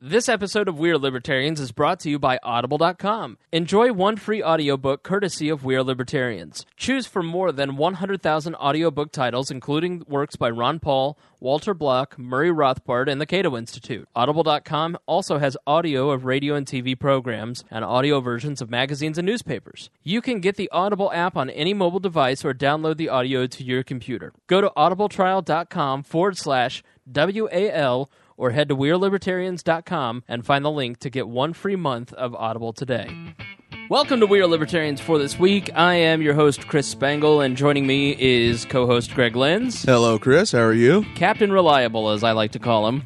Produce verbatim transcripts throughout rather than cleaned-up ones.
This episode of We Are Libertarians is brought to you by Audible dot com. Enjoy one free audiobook courtesy of We Are Libertarians. Choose from more than one hundred thousand audiobook titles, including works by Ron Paul, Walter Block, Murray Rothbard, and the Cato Institute. Audible dot com also has audio of radio and T V programs and audio versions of magazines and newspapers. You can get the Audible app on any mobile device or download the audio to your computer. Go to audibletrial.com forward slash WAL or head to We Are Libertarians dot com and find the link to get one free month of Audible today. Welcome to We Are Libertarians for this week. I am your host, Chris Spangle, and joining me is co-host Greg Lenz. Hello, Chris. How are you? Captain Reliable, as I like to call him.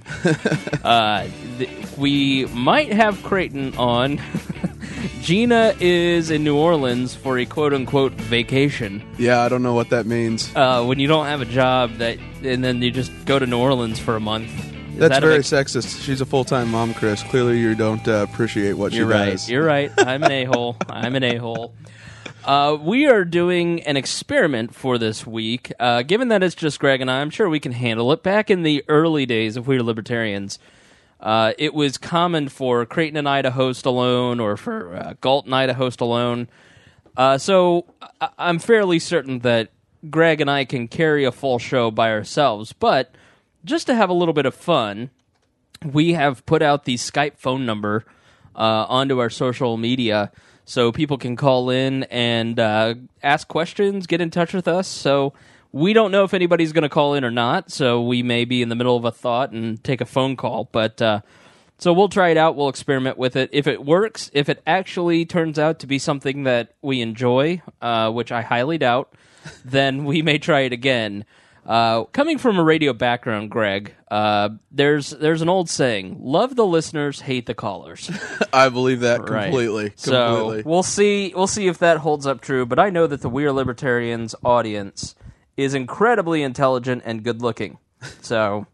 uh, th- we might have Creighton on. Gina is in New Orleans for a quote-unquote vacation. Yeah, I don't know what that means. Uh, when you don't have a job, that and then you just go to New Orleans for a month. That's that very a, sexist. She's a full-time mom, Chris. Clearly you don't uh, appreciate what you're she right. does. You're right. I'm an a-hole. I'm an a-hole. Uh, we are doing an experiment for this week. Uh, given that it's just Greg and I, I'm sure we can handle it. Back in the early days of We Are Libertarians, uh, it was common for Creighton and I to host alone, or for uh, Galt and I to host alone. Uh, so I- I'm fairly certain that Greg and I can carry a full show by ourselves, but just to have a little bit of fun, we have put out the Skype phone number uh, onto our social media so people can call in and uh, ask questions, get in touch with us. So we don't know if anybody's going to call in or not, so we may be in the middle of a thought and take a phone call. But uh, so we'll try it out. We'll experiment with it. If it works, if it actually turns out to be something that we enjoy, uh, which I highly doubt, then we may try it again. Uh, coming from a radio background, Greg, uh, there's there's an old saying: "Love the listeners, hate the callers." I believe that Right. completely. So completely. we'll see we'll see if that holds up true. But I know that the We Are Libertarians audience is incredibly intelligent and good looking. So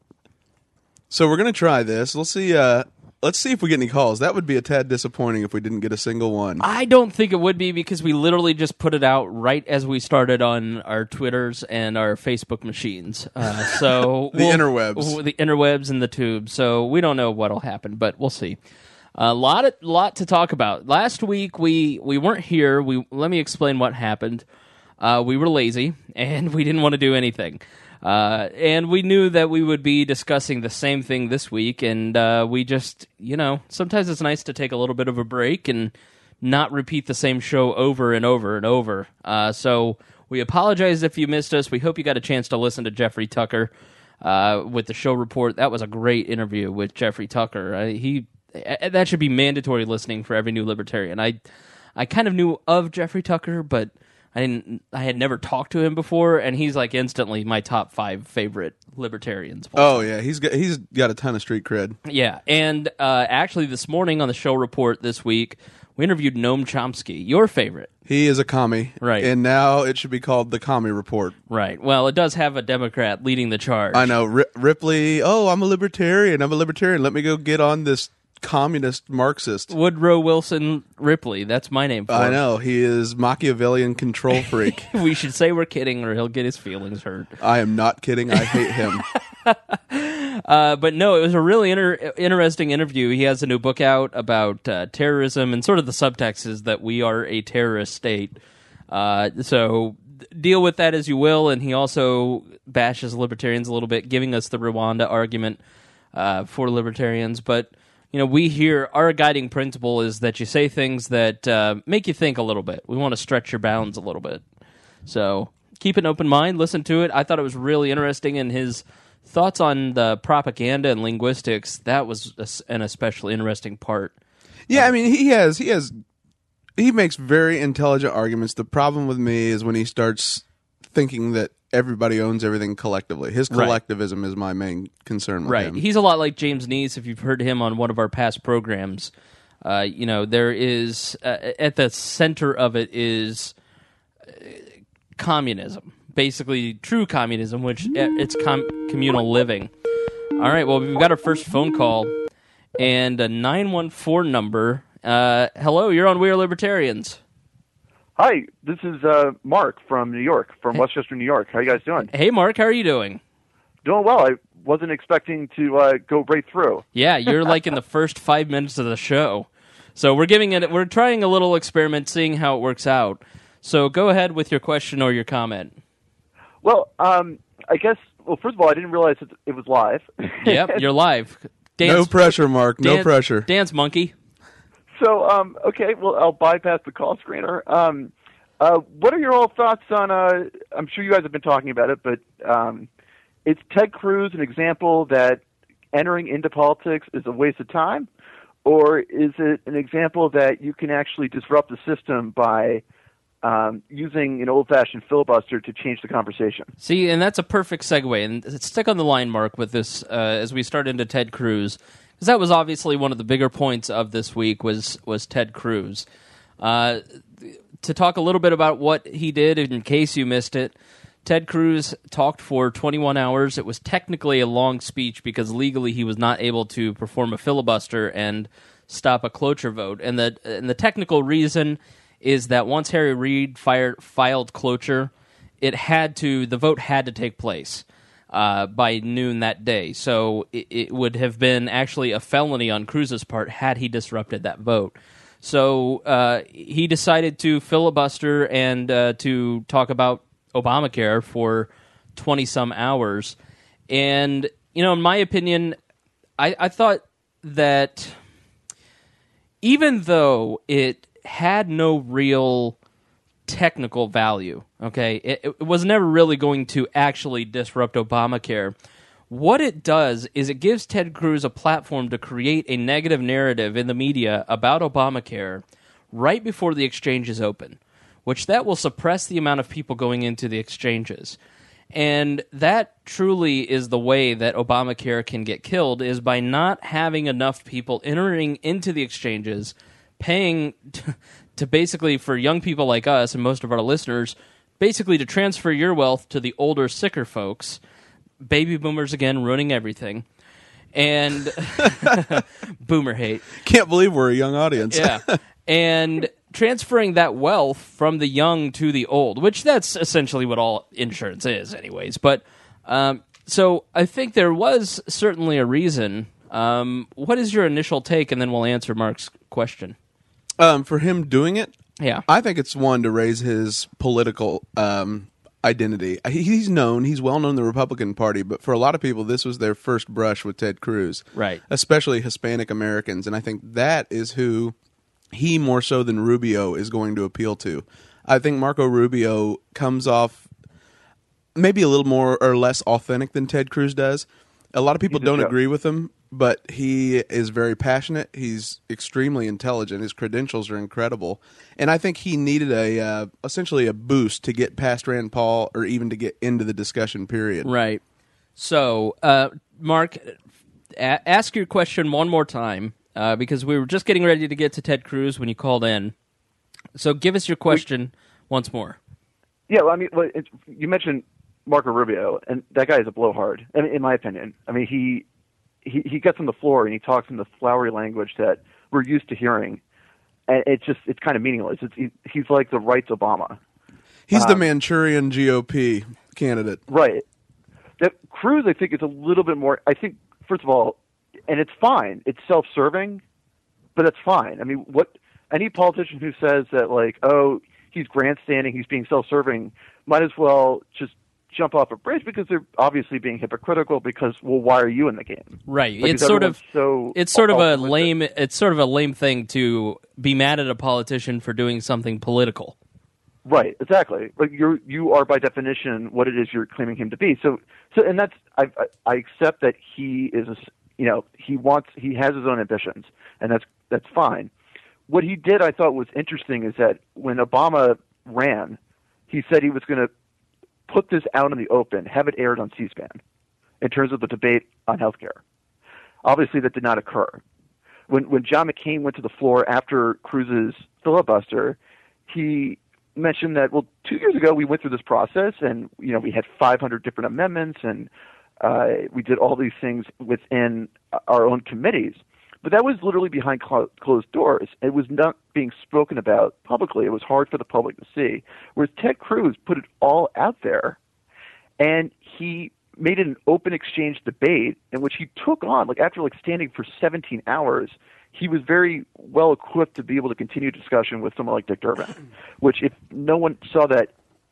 So we're gonna try this. Let's see. Uh, let's see if we get any calls. That would be a tad disappointing if we didn't get a single one. I don't think it would be, because we literally just put it out right as we started on our Twitters and our Facebook machines. Uh, so The we'll- interwebs. the interwebs and the tubes. So we don't know what'll happen, but we'll see. A lot, of, lot to talk about. Last week we we weren't here. We let me explain what happened. Uh, we were lazy and we didn't want to do anything. Uh, and we knew that we would be discussing the same thing this week, and uh, we just, you know, sometimes it's nice to take a little bit of a break and not repeat the same show over and over and over. Uh, so we apologize if you missed us. We hope you got a chance to listen to Jeffrey Tucker uh, with the show report. That was a great interview with Jeffrey Tucker. Uh, he uh, that should be mandatory listening for every new libertarian. I I kind of knew of Jeffrey Tucker, but I didn't. I had never talked to him before, and he's like instantly my top five favorite libertarians. Oh yeah, he's got he's got a ton of street cred. Yeah, and uh, actually this morning on the show report this week, we interviewed Noam Chomsky, your favorite. He is a commie, Right. And now it should be called the Commie Report. Right. Well, it does have a Democrat leading the charge. I know Ri- Ripley. Oh, I'm a libertarian. I'm a libertarian. Let me go get on this communist Marxist. Woodrow Wilson Ripley. That's my name for I him. know he is Machiavellian control freak. We should say we're kidding, or he'll get his feelings hurt. I am not kidding. I hate him. Uh, but no, it was a really inter- interesting interview. He has a new book out about uh, terrorism, and sort of the subtext is that we are a terrorist state. Uh, so deal with that as you will. And he also bashes libertarians a little bit, giving us the Rwanda argument uh, for libertarians. But you know, we here, our guiding principle is that you say things that uh, make you think a little bit. We want to stretch your bounds a little bit. So keep an open mind, listen to it. I thought it was really interesting, and his thoughts on the propaganda and linguistics, that was a, an especially interesting part. Yeah, I mean, he has he has he makes very intelligent arguments. The problem with me is when he starts thinking that everybody owns everything collectively. His Right. collectivism is my main concern with Right. him. He's a lot like James Neese, if you've heard him on one of our past programs. Uh, you know, there is, uh, at the center of it is uh, communism. Basically, true communism, which uh, it's com- communal living. All right, well, we've got our first phone call, and a nine one four number. Uh, hello, you're on We Are Libertarians. Hi, this is uh, Mark from New York, from Westchester, New York. How you guys doing? Hey, Mark, how are you doing? doing well. I wasn't expecting to uh, go right through. Yeah, you're like in the first five minutes of the show. So we're giving it, we're trying a little experiment, seeing how it works out. So go ahead with your question or your comment. Well, um, I guess, well, first of all, I didn't realize it, it was live. Yep, you're live. Dance, no pressure, Mark. No Dan- pressure. Dance monkey. So, um, okay, well, I'll bypass the call screener. Um, uh, what are your all thoughts on, uh, I'm sure you guys have been talking about it, but um, is Ted Cruz an example that entering into politics is a waste of time? Or is it an example that you can actually disrupt the system by um, using an old-fashioned filibuster to change the conversation? See, and that's a perfect segue. And stick on the line, Mark, with this uh, as we start into Ted Cruz. Because that was obviously one of the bigger points of this week was, was Ted Cruz. Uh, to talk a little bit about what he did, in case you missed it, Ted Cruz talked for twenty-one hours. It was technically a long speech because legally he was not able to perform a filibuster and stop a cloture vote. And the and the technical reason is that once Harry Reid fired, filed cloture, it had to the vote had to take place uh, by noon that day. So it, it would have been actually a felony on Cruz's part had he disrupted that vote. So uh, he decided to filibuster and uh, to talk about Obamacare for twenty-some hours. And, you know, in my opinion, I, I thought that even though it had no real technical value, okay, it, it was never really going to actually disrupt Obamacare, what it does is it gives Ted Cruz a platform to create a negative narrative in the media about Obamacare right before the exchanges open, which that will suppress the amount of people going into the exchanges. And that truly is the way that Obamacare can get killed, is by not having enough people entering into the exchanges, paying to, to basically, for young people like us and most of our listeners, basically to transfer your wealth to the older, sicker folks. Baby boomers, again, ruining everything. And boomer hate. Can't believe we're a young audience. Yeah. And transferring that wealth from the young to the old, which that's essentially what all insurance is anyways. But um, so I think there was certainly a reason. Um, what is your initial take? And then we'll answer Mark's question. Um, for him doing it, Yeah. I think it's one to raise his political um, identity. He's known, he's well known in the Republican Party, but for a lot of people, this was their first brush with Ted Cruz. Right. Especially Hispanic Americans. And I think that is who he, more so than Rubio, is going to appeal to. I think Marco Rubio comes off maybe a little more or less authentic than Ted Cruz does. A lot of people don't joke. agree with him, but he is very passionate. He's extremely intelligent. His credentials are incredible. And I think he needed a uh, essentially a boost to get past Rand Paul or even to get into the discussion period. Right. So, uh, Mark, a- ask your question one more time, uh, because we were just getting ready to get to Ted Cruz when you called in. So give us your question once more. Yeah, well, I mean, well, it's, you mentioned Marco Rubio, and that guy is a blowhard, in, in my opinion. I mean, he, he he gets on the floor and he talks in the flowery language that we're used to hearing, and it's just it's kind of meaningless. It's he, he's like the right's Obama. He's the Um, Manchurian G O P candidate. Right. That Cruz, I think, is a little bit more. I think, first of all, and it's fine. It's self-serving, but it's fine. I mean, what any politician who says that, like, oh, he's grandstanding, he's being self-serving, might as well just jump off a bridge because they're obviously being hypocritical. Because, well, why are you in the game? Right. Like, it's is sort of everyone so it's sort of a ultimate that- lame it's sort of a lame thing to be mad at a politician for doing something political. Right, exactly. Like you, you are by definition what it is you're claiming him to be. So, so, and that's I, I, I accept that he is, a, you know, he wants, he has his own ambitions, and that's that's fine. What he did, I thought, was interesting, is that when Obama ran, he said he was going to put this out in the open, have it aired on C-SPAN, in terms of the debate on healthcare. Obviously, that did not occur. When when John McCain went to the floor after Cruz's filibuster, he mentioned that, well, two years ago we went through this process, and you know we had five hundred different amendments, and uh, we did all these things within our own committees. But that was literally behind clo- closed doors. It was not being spoken about publicly. It was hard for the public to see. Whereas Ted Cruz put it all out there, and he made it an open exchange debate in which he took on, like after like standing for seventeen hours, he was very well equipped to be able to continue discussion with someone like Dick Durbin, which if no one saw that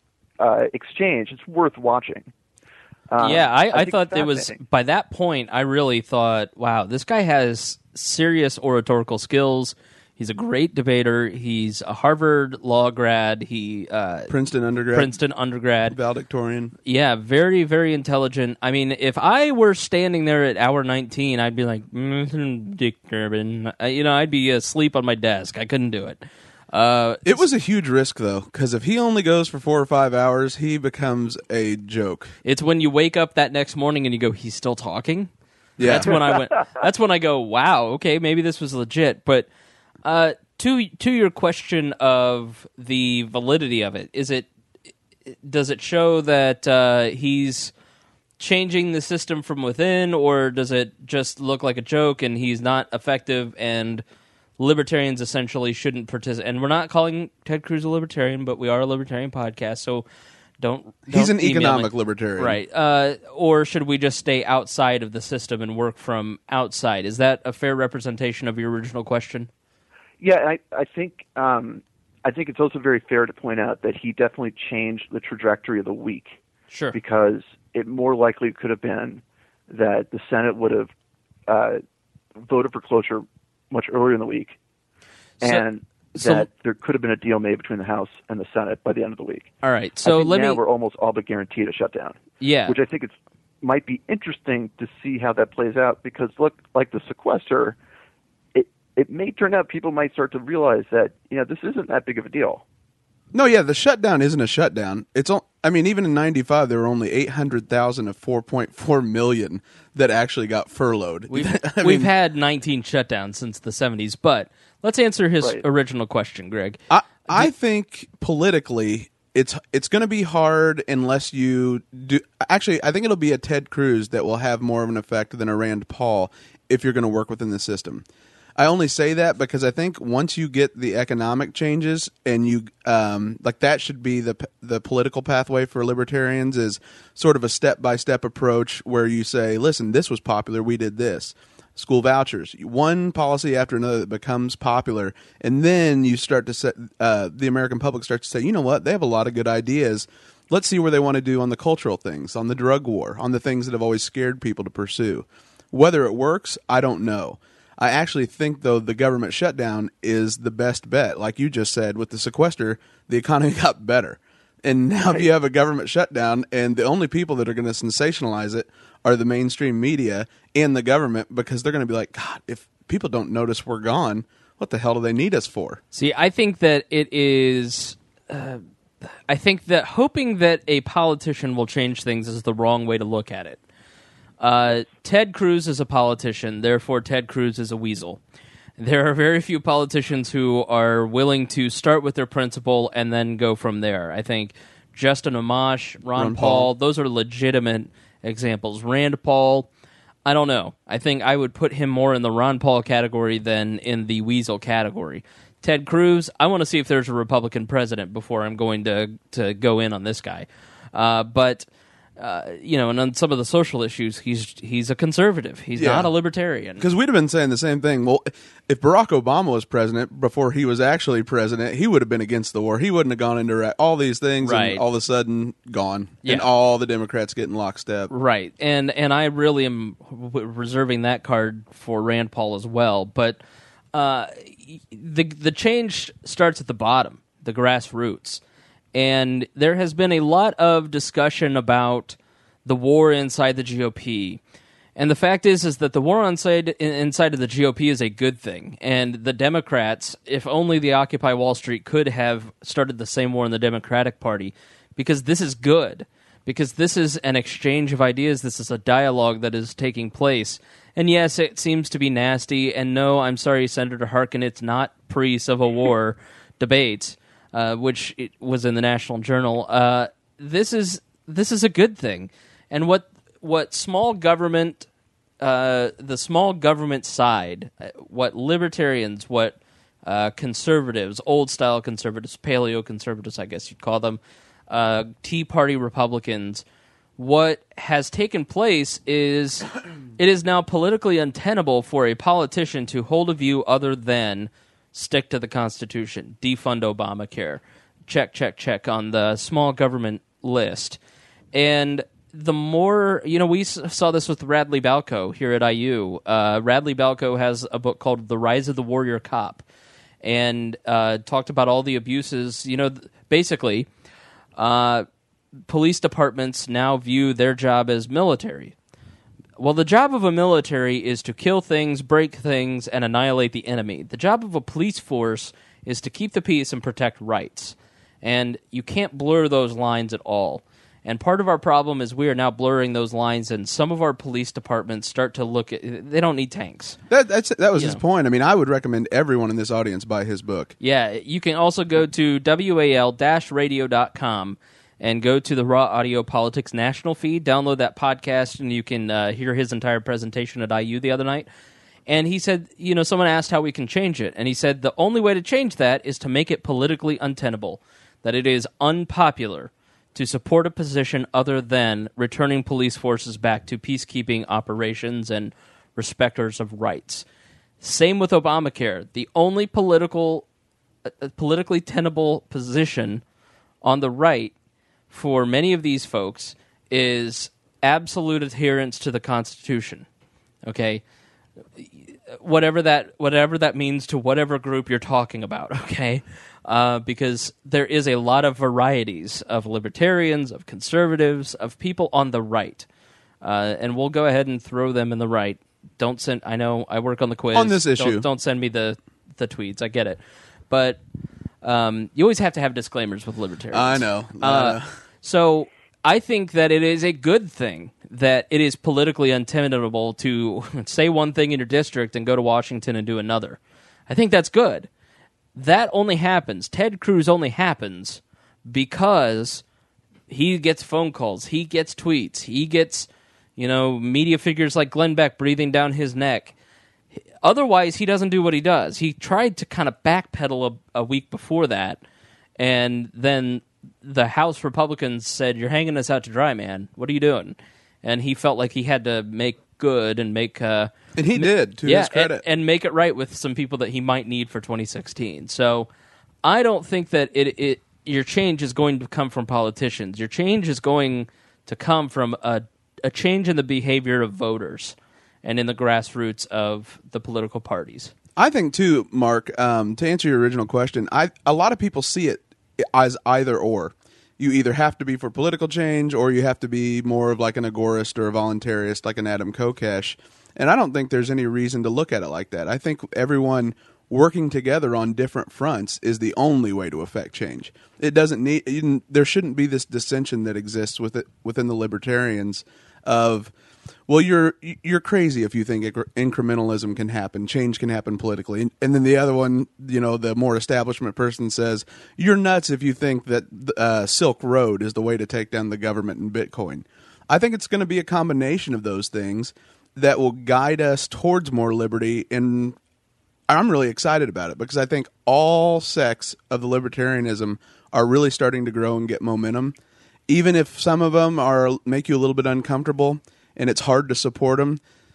uh, exchange, it's worth watching. Um, yeah, I, I, I thought it was, by that point, I really thought, wow, this guy has serious oratorical skills. He's a great debater. He's a Harvard law grad. He uh, Princeton undergrad. Princeton undergrad. Valedictorian. Yeah, very, very intelligent. I mean, if I were standing there at hour nineteen, I'd be like, mm, Dick Durbin. Uh, you know, I'd be asleep on my desk. I couldn't do it. Uh, it was a huge risk, though, because if he only goes for four or five hours, he becomes a joke. It's when you wake up that next morning and you go, he's still talking? Yeah. That's when I went. That's when I go, wow, okay, maybe this was legit. But uh, to to your question of the validity of it, is it does it show that uh, he's changing the system from within, or does it just look like a joke and he's not effective and libertarians essentially shouldn't participate? And we're not calling Ted Cruz a libertarian, but we are a libertarian podcast, so don't. don't He's an email economic me. libertarian, Right? Uh, or should we just stay outside of the system and work from outside? Is that a fair representation of your original question? Yeah, I, I think um, I think it's also very fair to point out that he definitely changed the trajectory of the week. Sure. Because it more likely could have been that the Senate would have uh, voted for cloture much earlier in the week, So- and so- that there could have been a deal made between the House and the Senate by the end of the week. All right. I So think let now me. we're almost all but guaranteed a shutdown. Yeah. Which I think it's might be interesting to see how that plays out, because look, like the sequester, it it may turn out people might start to realize that, you know, this isn't that big of a deal. No, yeah, the shutdown isn't a shutdown. It's all, I mean, even in ninety-five, there were only eight hundred thousand of four point four million that actually got furloughed. We've, I we've mean, had nineteen shutdowns since the seventies, but let's answer his Right. original question, Greg. I, I think politically, it's it's going to be hard unless you do. Actually, I think it'll be a Ted Cruz that will have more of an effect than a Rand Paul if you're going to work within the system. I only say that because I think once you get the economic changes and you um, like that should be the the political pathway for libertarians, is sort of a step by step approach where you say, listen, this was popular, we did this. School vouchers, one policy after another that becomes popular, and then you start to set uh, the American public starts to say, you know what, they have a lot of good ideas. Let's see where they want to do on the cultural things, on the drug war, on the things that have always scared people to pursue. Whether it works, I don't know. I actually think, though, the government shutdown is the best bet. Like you just said, with the sequester, the economy got better. And now if you have a government shutdown, and the only people that are going to sensationalize it are the mainstream media and the government, because they're going to be like, God, if people don't notice we're gone, what the hell do they need us for? See, I think that it is. Uh, I think that hoping that a politician will change things is the wrong way to look at it. Uh, Ted Cruz is a politician, therefore Ted Cruz is a weasel. There are very few politicians who are willing to start with their principle and then go from there. I think Justin Amash, Ron, Ron Paul, Paul. those are legitimate examples. Rand Paul, I don't know. I think I would put him more in the Ron Paul category than in the weasel category. Ted Cruz, I want to see if there's a Republican president before I'm going to, to go in on this guy. Uh, but... Uh, you know, and on some of the social issues, he's he's a conservative. He's Yeah. not a libertarian. Because we'd have been saying the same thing. Well, if Barack Obama was president before he was actually president, he would have been against the war. He wouldn't have gone into Iraq. All these things, Right. and all of a sudden, gone. Yeah. And all the Democrats get in lockstep. Right, and and I really am w- reserving that card for Rand Paul as well. But uh, the the change starts at the bottom, the grassroots, and there has been a lot of discussion about the war inside the G O P. And the fact is, is that the war inside inside of the G O P is a good thing. And the Democrats, if only the Occupy Wall Street could have started the same war in the Democratic Party, because this is good. Because this is an exchange of ideas. This is a dialogue that is taking place. And yes, it seems to be nasty. And no, I'm sorry, Senator Harkin, it's not pre-Civil War debates, uh, which it was in the National Journal. Uh, this is this is a good thing. And what what small government, uh, the small government side, uh, what libertarians, what uh, conservatives, old-style conservatives, paleo-conservatives, I guess you'd call them, uh, Tea Party Republicans, what has taken place is it is now politically untenable for a politician to hold a view other than stick to the Constitution, defund Obamacare, check, check, check on the small government list. And the more, you know, we saw this with Radley Balco here at I U. Uh, Radley Balco has a book called The Rise of the Warrior Cop, and uh, talked about all the abuses. You know, basically, uh, police departments now view their job as military. Well, the job of a military is to kill things, break things, and annihilate the enemy. The job of a police force is to keep the peace and protect rights. And you can't blur those lines at all. And part of our problem is we are now blurring those lines, and some of our police departments start to look at... They don't need tanks. That, that's, that was You his know. point. I mean, I would recommend everyone in this audience buy his book. Yeah, you can also go to W A L radio dot com and go to the Raw Audio Politics National feed, download that podcast, and you can uh, hear his entire presentation at I U the other night. And he said, you know, someone asked how we can change it, and he said the only way to change that is to make it politically untenable, that it is unpopular to support a position other than returning police forces back to peacekeeping operations and respecters of rights. Same with Obamacare. The only political, uh, politically tenable position on the right for many of these folks is absolute adherence to the Constitution. Okay? Whatever that whatever that means to whatever group you're talking about, okay? Uh, because there is a lot of varieties of libertarians, of conservatives, of people on the right. Uh, and we'll go ahead and throw them in the right. Don't send... I know I work on the quiz. On this issue. Don't, don't send me the, the tweets. I get it. But um, you always have to have disclaimers with libertarians. I know. I Uh, know. so I think that it is a good thing that it is politically untenable to say one thing in your district and go to Washington and do another. I think that's good. That only happens. Ted Cruz only happens because he gets phone calls, he gets tweets, he gets, you know, media figures like Glenn Beck breathing down his neck. Otherwise, he doesn't do what he does. He tried to kind of backpedal a, a week before that, and then the House Republicans said, "You're hanging us out to dry, man. What are you doing?" And he felt like he had to make good and make... Uh, And he did, to yeah, his credit. And, and make it right with some people that he might need for twenty sixteen. So I don't think that it, it your change is going to come from politicians. Your change is going to come from a, a change in the behavior of voters and in the grassroots of the political parties. I think, too, Mark, um, to answer your original question, I a lot of people see it as either or. You either have to be for political change or you have to be more of like an agorist or a voluntarist like an Adam Kokesh. And I don't think there's any reason to look at it like that. I think everyone working together on different fronts is the only way to affect change. It doesn't need you, there shouldn't be this dissension that exists with it, within the libertarians of, well, you're you're crazy if you think incrementalism can happen, change can happen politically. And, and then the other one, you know, the more establishment person says, you're nuts if you think that uh, Silk Road is the way to take down the government and Bitcoin. I think it's going to be a combination of those things that will guide us towards more liberty, and I'm really excited about it because I think all sects of the libertarianism are really starting to grow and get momentum. Even if some of them are make you a little bit uncomfortable and it's hard to support them,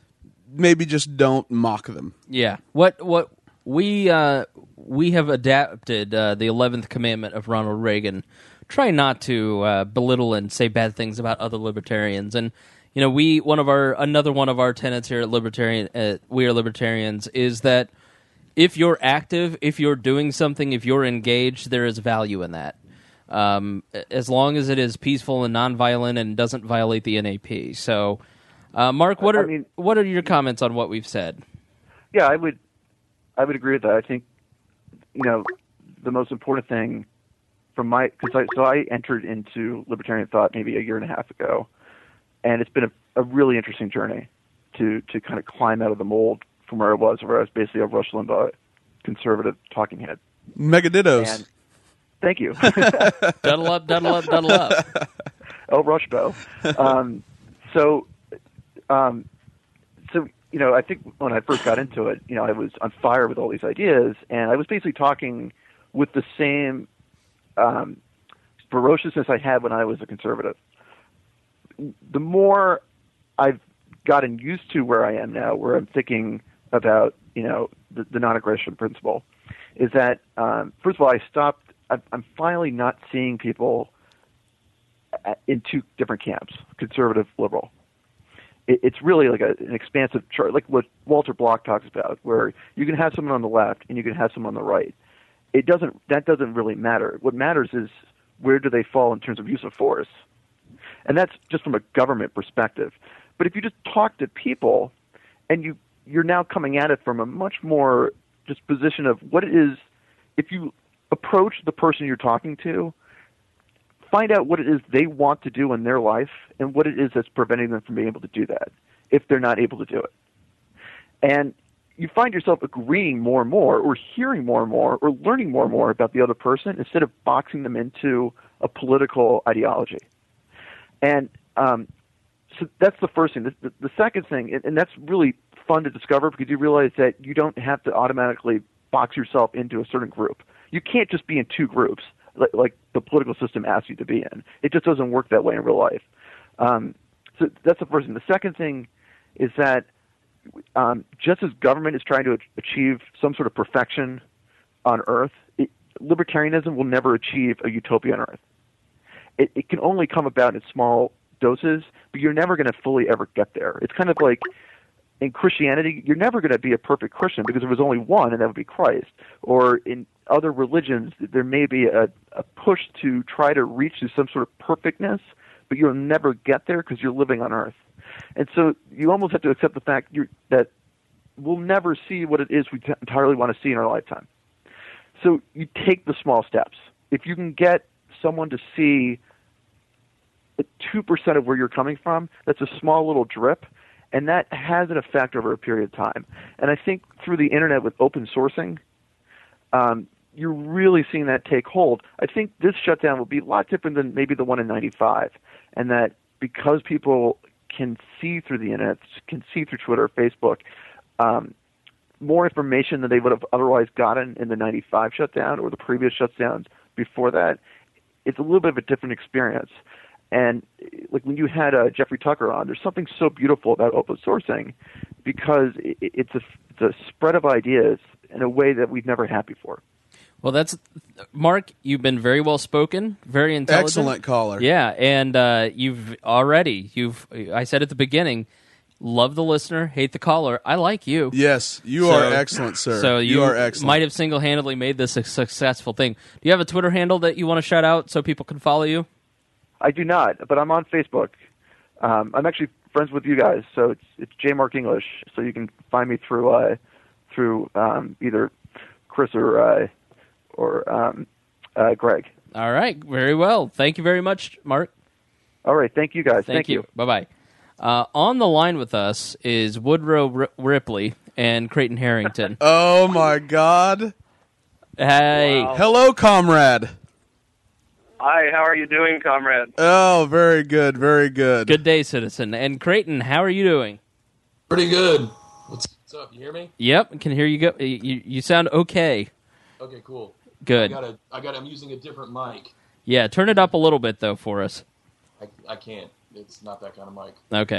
maybe just don't mock them. Yeah. What what we uh, we have adapted uh, the eleventh commandment of Ronald Reagan. Try not to uh, belittle and say bad things about other libertarians. And you know, we one of our another one of our tenets here at Libertarian uh, We Are Libertarians is that if you're active, if you're doing something, if you're engaged, there is value in that. Um, as long as it is peaceful and nonviolent and doesn't violate the N A P. So, uh, Mark, what are I mean, what are your comments on what we've said? Yeah, I would, I would agree with that. I think, you know, the most important thing from my because I so I entered into libertarian thought maybe a year and a half ago, and it's been a, a really interesting journey to to kind of climb out of the mold from where I was, where I was basically a Rush Limbaugh conservative talking head. Megadittos. And thank you. Duddle up, duddle up, duddle up. Oh, Rushbo. Um, so, um, so you know, I think when I first got into it, you know, I was on fire with all these ideas, and I was basically talking with the same um, ferociousness I had when I was a conservative. the more I've gotten used to where I am now, where I'm thinking about, you know, the, the non-aggression principle, is that, um, first of all, I stopped, I'm, I'm finally not seeing people in two different camps, conservative, liberal. It, it's really like a, an expansive chart, like what Walter Block talks about, where you can have someone on the left and you can have someone on the right. It doesn't, that doesn't really matter. What matters is where do they fall in terms of use of force. And that's just from a government perspective. But if you just talk to people, and you, you're now coming at it from a much more just position of what it is, if you approach the person you're talking to, find out what it is they want to do in their life and what it is that's preventing them from being able to do that if they're not able to do it. And you find yourself agreeing more and more, or hearing more and more, or learning more and more about the other person instead of boxing them into a political ideology. And um, so that's the first thing. The, the, the second thing, and, and that's really fun to discover because you realize that you don't have to automatically box yourself into a certain group. You can't just be in two groups like, like the political system asks you to be in. It just doesn't work that way in real life. Um, so that's the first thing. The second thing is that um, just as government is trying to achieve some sort of perfection on Earth, it, libertarianism will never achieve a utopia on Earth. It, it can only come about in small doses, but you're never going to fully ever get there. It's kind of like in Christianity, you're never going to be a perfect Christian because there was only one, and that would be Christ. Or in other religions, there may be a, a push to try to reach to some sort of perfectness, but you'll never get there because you're living on Earth. And so you almost have to accept the fact you're, that we'll never see what it is we t- entirely want to see in our lifetime. So you take the small steps. If you can get someone to see two percent of where you're coming from, that's a small little drip, and that has an effect over a period of time. And I think through the internet with open sourcing, um, you're really seeing that take hold. I think this shutdown will be a lot different than maybe the one in ninety-five, and that because people can see through the internet, can see through Twitter, Facebook, um, more information than they would have otherwise gotten in the ninety-five shutdown or the previous shutdowns before that, it's a little bit of a different experience. And like when you had uh, Jeffrey Tucker on, there's something so beautiful about open sourcing because it, it's, a, it's a spread of ideas in a way that we've never had before. Well, that's Mark. You've been very well spoken, very intelligent, excellent caller. Yeah, and uh, you've already you've. I said at the beginning, love the listener, hate the caller. I like you. Yes, you So- are excellent, sir. So you, you are excellent. might have single-handedly made this a successful thing. Do you have a Twitter handle that you want to shout out so people can follow you? I do not, but I'm on Facebook. Um, I'm actually friends with you guys, so it's it's J Mark English. So you can find me through uh, through um, either Chris or uh, or um, uh, Greg. All right, very well. Thank you very much, Mark. All right, thank you guys. Thank, you. Bye-bye. Uh, on the line with us is Woodrow R- Ripley and Creighton Harrington. Oh, my God. Hey. Wow. Hello, comrade. Hi, how are you doing, comrade? Oh, very good, very good. Good day, citizen. And Creighton, how are you doing? Pretty good. What's, what's up? You hear me? Yep, can hear you go. You, you sound okay. Okay, cool. Good. I got a, I got. I'm using a different mic. Yeah, turn it up a little bit, though, for us. I, I can't. It's not that kind of mic. Okay.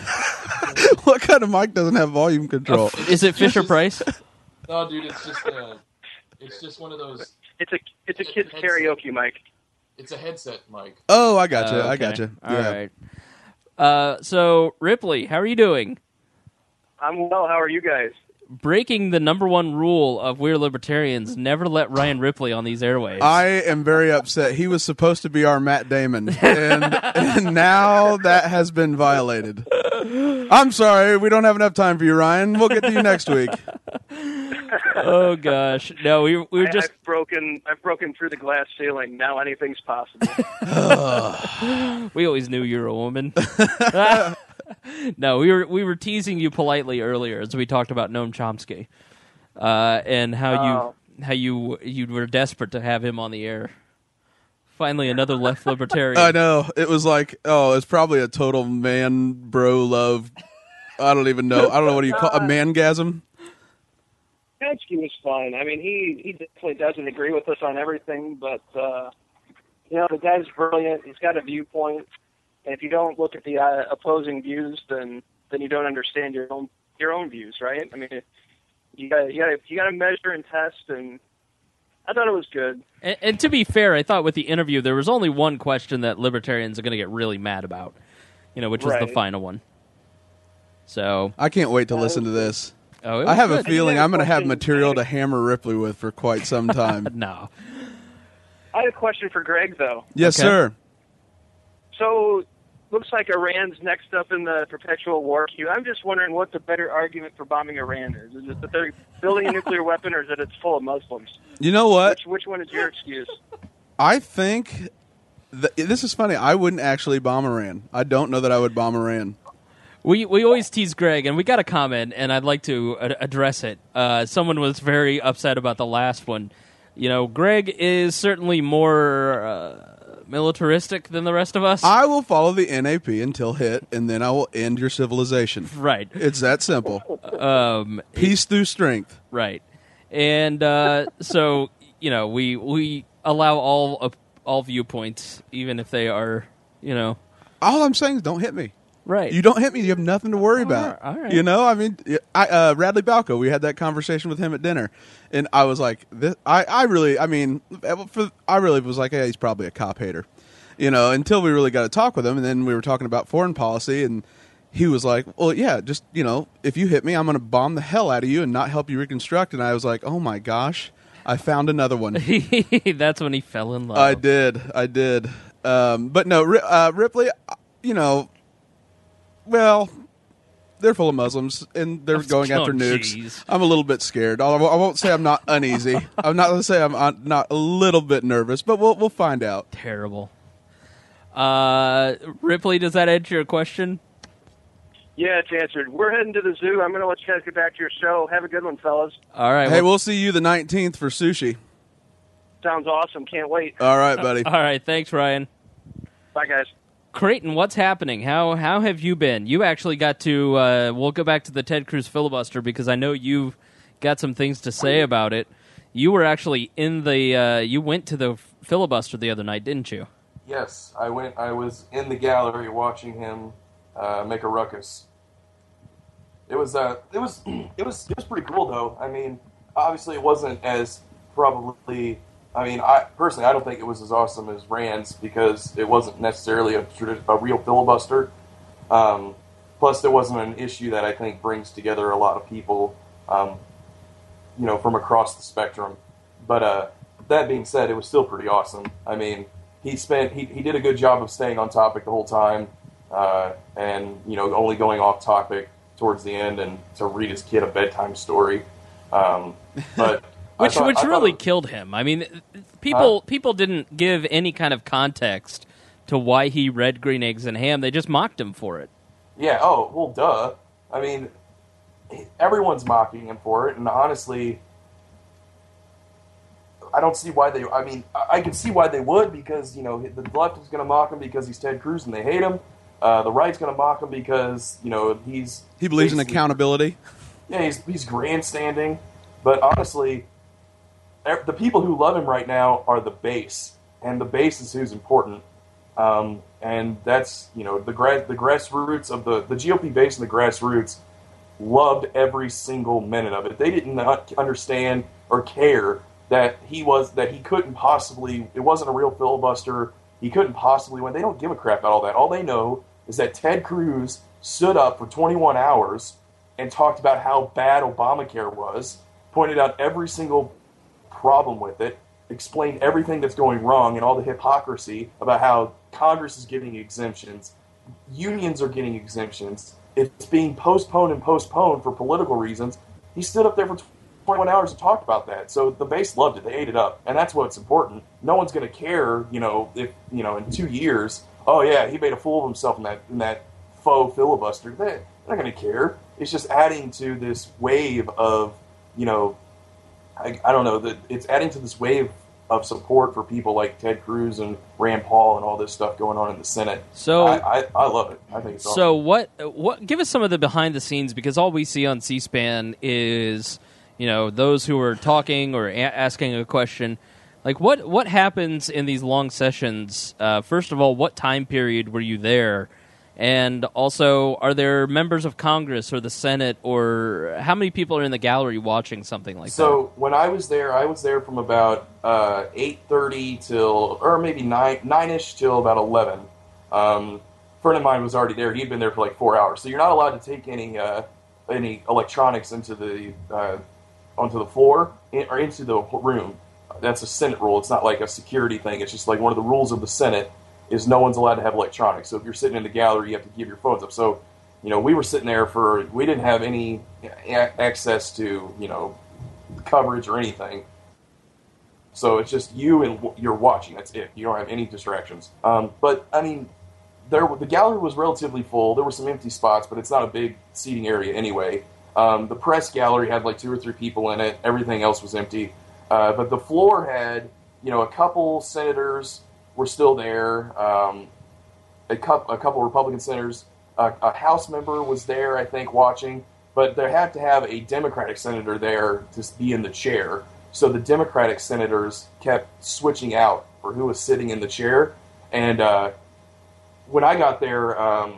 What kind of mic doesn't have volume control? Is it Fisher Price? No, dude. It's just uh, it's just one of those. It's a it's a It's a kid's headset. karaoke mic. It's a headset mic. Oh, I got you. Uh, I okay. got you. All yeah. right. Uh, so, Ripley, how are you doing? I'm well. How are you guys? Breaking the number one rule of We're Libertarians, never let Ryan Ripley on these airwaves. I am very upset. He was supposed to be our Matt Damon, and, and now that has been violated. I'm sorry, we don't have enough time for you, Ryan. We'll get to you next week. Oh gosh, no, we we were I, just I've broken I've broken through the glass ceiling. Now anything's possible. we always knew you were a woman. No, we were we were teasing you politely earlier as we talked about Noam Chomsky, uh, and how Oh. you how you you were desperate to have him on the air. Finally, another left libertarian. I know. It was like, oh, it's probably a total man bro love. I don't even know. I don't know what do you call a mangasm? Chomsky was fun. I mean, he he definitely doesn't agree with us on everything, but uh, you know, the guy's brilliant. He's got a viewpoint. And if you don't look at the uh, opposing views, then then you don't understand your own your own views, right? I mean, you got you got you got to measure and test, and I thought it was good. And, and to be fair, I thought with the interview there was only one question that libertarians are going to get really mad about, you know, which was Right. the final one. So I can't wait to listen to this. oh, it I was have a good. feeling I I'm going to have question- material to hammer Ripley with for quite some time. No. I had a question for Greg, though. Yes, Okay. sir. So, looks like Iran's next up in the perpetual war queue. I'm just wondering what the better argument for bombing Iran is. Is it that they're building a nuclear weapon, or is it it's full of Muslims? You know what? Which which one is your excuse? I think th- this is funny. I wouldn't actually bomb Iran. I don't know that I would bomb Iran. We we always tease Greg, and we got a comment, and I'd like to uh, address it. Uh, someone was very upset about the last one. You know, Greg is certainly more uh, militaristic than the rest of us. I will follow the N A P until hit, and then I will end your civilization. right. It's that simple. Um, Peace through strength. right. And uh, so, you know, we we allow all uh, all viewpoints, even if they are, you know, All I'm saying is don't hit me. right. You don't hit me, you have nothing to worry about. all right. You know, I mean, I, uh, Radley Balco, we had that conversation with him at dinner, and I was like, this, I, I really, I mean, for, I really was like, hey, he's probably a cop hater. You know, until we really got to talk with him, and then we were talking about foreign policy, and he was like, well, yeah, just, you know, if you hit me, I'm going to bomb the hell out of you and not help you reconstruct. And I was like, oh my gosh, I found another one. That's when he fell in love. I did, I did. Um, but no, Ri- uh, Ripley, you know, well, they're full of Muslims and they're Oh, going after oh, nukes. jeez. I'm a little bit scared. I I won't say I'm not uneasy. I'm not going to say I'm uh, not a little bit nervous, but we'll we'll find out. Terrible. Uh, Ripley, does that answer your question? Yeah, it's answered. We're heading to the zoo. I'm going to let you guys get back to your show. Have a good one, fellas. All right. Hey, well- we'll see you the nineteenth for sushi. Sounds awesome. Can't wait. All right, buddy. all right. Thanks, Ryan. Bye, guys. Creighton, what's happening? How how have you been? You actually got to. Uh, we'll go back to the Ted Cruz filibuster because I know you've got some things to say about it. You were actually in the. Uh, you went to the filibuster the other night, didn't you? Yes, I went. I was in the gallery watching him uh, make a ruckus. It was. Uh, it was. It was. It was pretty cool, though. I mean, obviously, it wasn't as probably. I mean, I personally, I don't think it was as awesome as Rand's because it wasn't necessarily a, a real filibuster. Um, plus, there wasn't an issue that I think brings together a lot of people, um, you know, from across the spectrum. But uh, that being said, it was still pretty awesome. I mean, he spent he he did a good job of staying on topic the whole time, uh, and you know, only going off topic towards the end and to read his kid a bedtime story. Um, but Which I thought, which I thought really it- killed him. I mean, people Huh? people didn't give any kind of context to why he read Green Eggs and Ham. They just mocked him for it. Yeah, oh, well, duh. I mean, everyone's mocking him for it, and honestly, I don't see why they... I mean, I, I can see why they would, because, you know, the left is going to mock him because he's Ted Cruz and they hate him. Uh, the right's going to mock him because, you know, he's... He believes in basically- accountability. Yeah, he's, he's grandstanding, but honestly, ev- the people who love him right now are the base, and the base is who's important. Um, and that's, you know, the gra- the grassroots of the, the G O P base and the grassroots loved every single minute of it. They didn't not understand or care that he was, that he couldn't possibly, it wasn't a real filibuster, he couldn't possibly win. They don't give a crap about all that. All they know is that Ted Cruz stood up for twenty-one hours and talked about how bad Obamacare was, pointed out every single problem with it, explained everything that's going wrong and all the hypocrisy about how Congress is giving exemptions, unions are getting exemptions, it's being postponed and postponed for political reasons. He stood up there for twenty-one hours and talked about that. So the base loved it. They ate it up. And that's what's important. No one's going to care, you know, if, you know, in two years, oh yeah, he made a fool of himself in that, in that faux filibuster. They, they're not going to care. It's just adding to this wave of, you know, I, I don't know, that it's adding to this wave of support for people like Ted Cruz and Rand Paul and all this stuff going on in the Senate. So- I, I, I love it. I think it's awesome. So what what give us some of the behind the scenes, because all we see on C-SPAN is, you know, those who are talking or a- asking a question. Like, what, what happens in these long sessions? Uh, first of all, what time period were you there? And also, are there members of Congress or the Senate, or how many people are in the gallery watching something like so, that? So when I was there, I was there from about uh, eight thirty till, or maybe nine, nine-ish till about eleven. Um, a friend of mine was already there. He'd been there for like four hours. So you're not allowed to take any uh, any electronics into the uh, onto the floor in, or into the room. That's a Senate rule. It's not like a security thing. It's just like one of the rules of the Senate is no one's allowed to have electronics. So if you're sitting in the gallery, you have to give your phones up. So, you know, we were sitting there for, we didn't have any a- access to, you know, coverage or anything. So it's just you and w- you're watching. That's it. You don't have any distractions. Um, but, I mean, there the gallery was relatively full. There were some empty spots, but it's not a big seating area anyway. Um, the press gallery had like two or three people in it. Everything else was empty. Uh, but the floor had, you know, a couple senators were still there. Um, a, couple, a couple Republican senators. Uh, a House member was there, I think, watching. But they had to have a Democratic senator there to be in the chair. So the Democratic senators kept switching out for who was sitting in the chair. And uh, when I got there, um,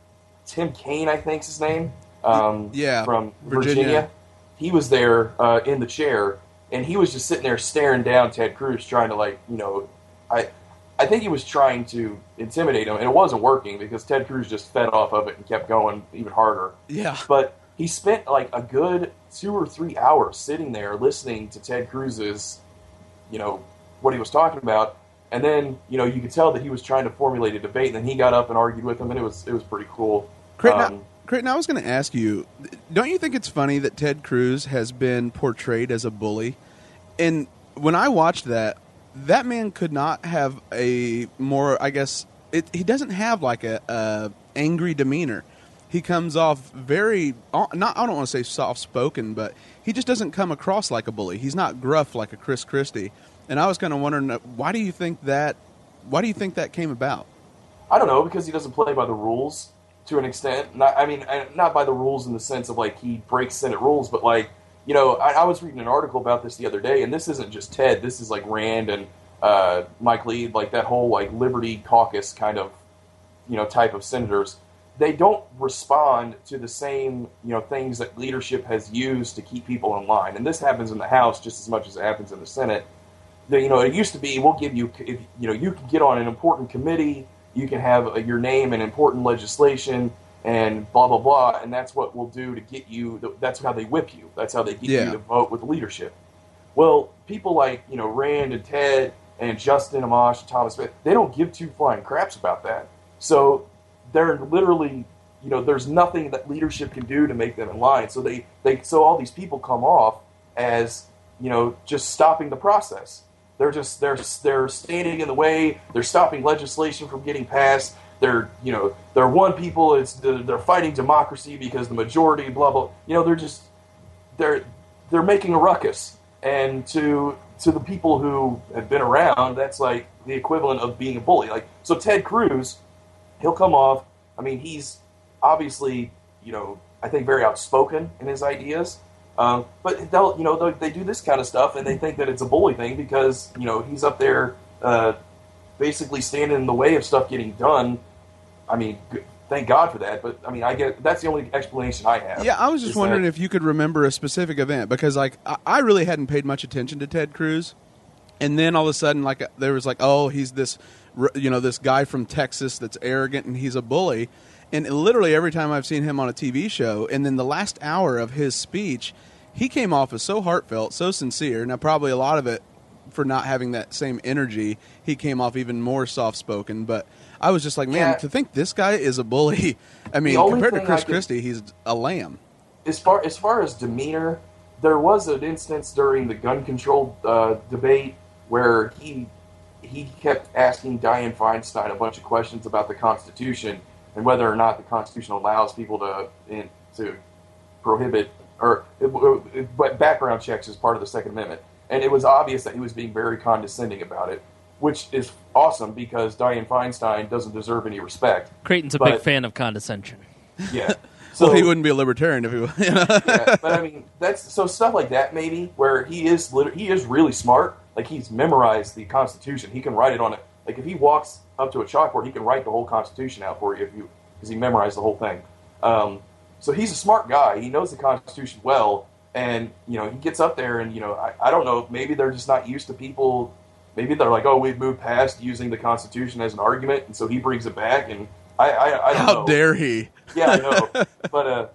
Tim Kaine, I think's his name, um, yeah, from Virginia. Virginia, he was there uh, in the chair. And he was just sitting there staring down Ted Cruz, trying to, like, you know, I I think he was trying to intimidate him, and it wasn't working because Ted Cruz just fed off of it and kept going even harder. Yeah. But he spent, like, a good two or three hours sitting there listening to Ted Cruz's, you know, what he was talking about. And then, you know, you could tell that he was trying to formulate a debate, and then he got up and argued with him, and it was it was pretty cool. Creighton, Um, I, Creighton, I was going to ask you, don't you think it's funny that Ted Cruz has been portrayed as a bully? And when I watched that, that man could not have a more, I guess, it, he doesn't have like a, a angry demeanor. He comes off very, not I don't want to say soft-spoken, but he just doesn't come across like a bully. He's not gruff like a Chris Christie. And I was kind of wondering, why do you think that, why do you think that came about? I don't know, because he doesn't play by the rules to an extent. Not, I mean, not by the rules in the sense of, like, he breaks Senate rules, but, like, you know, I, I was reading an article about this the other day, and this isn't just Ted. This is, like, Rand and uh, Mike Lee, like, that whole, like, Liberty Caucus kind of, you know, type of senators. They don't respond to the same, you know, things that leadership has used to keep people in line. And this happens in the House just as much as it happens in the Senate. The, you know, it used to be, we'll give you, if, you know, you can get on an important committee, you can have uh, your name in important legislation, and blah, blah, blah, and that's what we'll do to get you, that's how they whip you. That's how they get Yeah. you to vote with leadership. Well, people like, you know, Rand and Ted and Justin Amash and Thomas Smith, they don't give two flying craps about that. So they're literally, you know, there's nothing that leadership can do to make them in line. So they, they so all these people come off as, you know, just stopping the process. They're just, they're, they're standing in the way, they're stopping legislation from getting passed. They're, you know, they're one people. It's they're fighting democracy because the majority, blah blah. You know, they're just they're they're making a ruckus, and to to the people who have been around, that's like the equivalent of being a bully. Like, so Ted Cruz, he'll come off. I mean, he's obviously, you know, I think very outspoken in his ideas, um, but they'll, you know, they do this kind of stuff, and they think that it's a bully thing because, you know, he's up there. Uh, basically standing in the way of stuff getting done. I mean, thank God for that, but I mean, I get that's the only explanation I have. Yeah, I was just wondering that, if you could remember a specific event, because like I, I really hadn't paid much attention to Ted Cruz, and then all of a sudden, like there was like, oh, he's this, you know, this guy from Texas that's arrogant and he's a bully, and literally every time I've seen him on a T V show, and then the last hour of his speech, he came off as so heartfelt, so sincere. Now, probably a lot of it for not having that same energy, he came off even more soft-spoken, but I was just like, man, yeah. to think this guy is a bully, I mean, compared to Chris could, Christie, he's a lamb. As far, as far as demeanor, there was an instance during the gun control uh, debate where he he kept asking Dianne Feinstein a bunch of questions about the Constitution and whether or not the Constitution allows people to in, to prohibit or but background checks as part of the Second Amendment. And it was obvious that he was being very condescending about it, which is awesome because Dianne Feinstein doesn't deserve any respect. Creighton's a but, big fan of condescension. Yeah. So well, he wouldn't be a libertarian if he was. yeah, but I mean, that's so stuff like that maybe where he is lit- he is really smart. Like he's memorized the Constitution. He can write it on it. Like if he walks up to a chalkboard, he can write the whole Constitution out for you if you because he memorized the whole thing. Um, so he's a smart guy. He knows the Constitution well, and you know he gets up there and you know I, I don't know. Maybe they're just not used to people. Maybe they're like, oh, we've moved past using the Constitution as an argument, and so he brings it back. And I, I, I don't How know. dare he? Yeah, I know. But uh,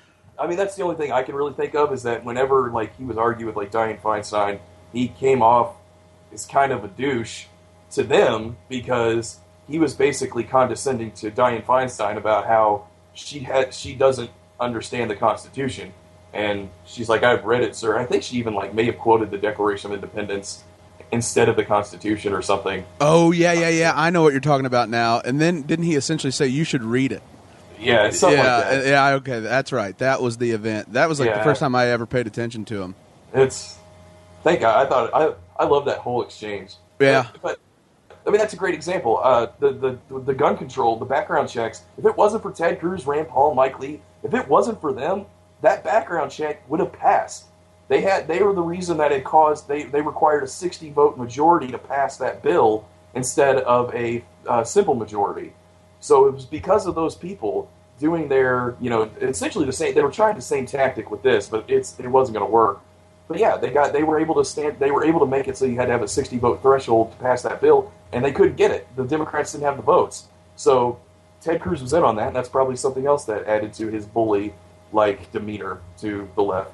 I mean, that's the only thing I can really think of is that whenever like he was arguing with like Dianne Feinstein, he came off as kind of a douche to them because he was basically condescending to Dianne Feinstein about how she had she doesn't understand the Constitution, and she's like, "I've read it, sir." I think she even like may have quoted the Declaration of Independence instead of the Constitution or something. Oh yeah, yeah, yeah. I know what you're talking about now. And then didn't he essentially say you should read it? Yeah, it's something yeah, like that. yeah. Okay, that's right. That was the event. That was like Yeah. the first time I ever paid attention to him. It's thank God. I thought I I love that whole exchange. Yeah. But, but I mean that's a great example. Uh, the the the gun control, the background checks. If it wasn't for Ted Cruz, Rand Paul, Mike Lee, if it wasn't for them, that background check would have passed. They had they were the reason that it caused they, they required a sixty vote majority to pass that bill instead of a uh, simple majority. So it was because of those people doing their, you know, essentially the same. They were trying the same tactic with this, but it's it wasn't going to work. But yeah, they got they were able to stand. They were able to make it so you had to have a sixty vote threshold to pass that bill, and they couldn't get it. The Democrats didn't have the votes, so Ted Cruz was in on that. And that's probably something else that added to his bully-like demeanor to the left.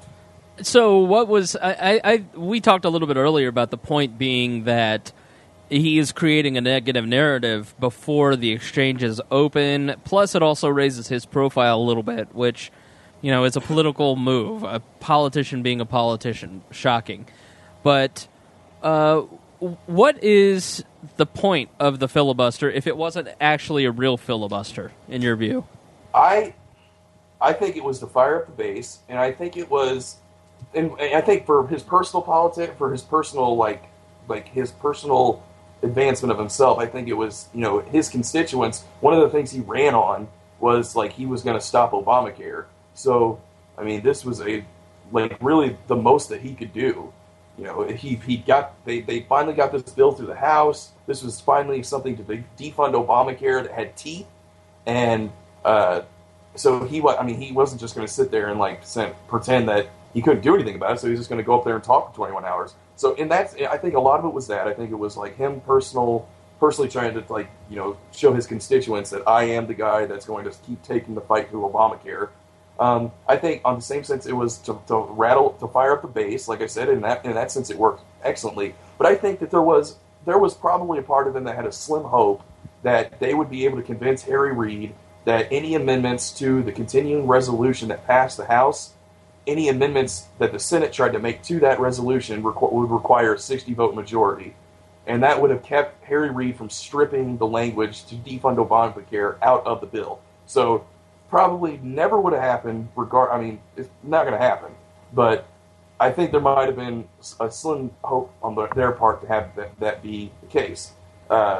So what was I, I, I? We talked a little bit earlier about the point being that he is creating a negative narrative before the exchanges open. Plus, it also raises his profile a little bit, which, you know, is a political move. A politician being a politician, shocking. But uh, what is the point of the filibuster if it wasn't actually a real filibuster, in your view? I, I think it was to fire up the base, and I think it was, and I think for his personal politics, for his personal like, like his personal advancement of himself, I think it was, you know, his constituents. One of the things he ran on was like he was going to stop Obamacare. So, I mean, this was a like really the most that he could do. You know, he he got they, they finally got this bill through the House. This was finally something to defund Obamacare that had teeth, and uh, so he was. I mean, he wasn't just going to sit there and like pretend that he couldn't do anything about it. So he was just going to go up there and talk for twenty-one hours. So in that, I think a lot of it was that. I think it was like him personal, personally trying to like you know show his constituents that I am the guy that's going to keep taking the fight to Obamacare. Um, I think on the same sense it was to, to rattle, to fire up the base. Like I said, in that in that sense it worked excellently. But I think that there was there was probably a part of him that had a slim hope that they would be able to convince Harry Reid that any amendments to the continuing resolution that passed the House, any amendments that the Senate tried to make to that resolution requ- would require a sixty vote majority. And that would have kept Harry Reid from stripping the language to defund Obamacare out of the bill. So probably never would have happened. Regard, I mean, it's not going to happen. But I think there might have been a slim hope on the, their part to have that, that be the case. Uh,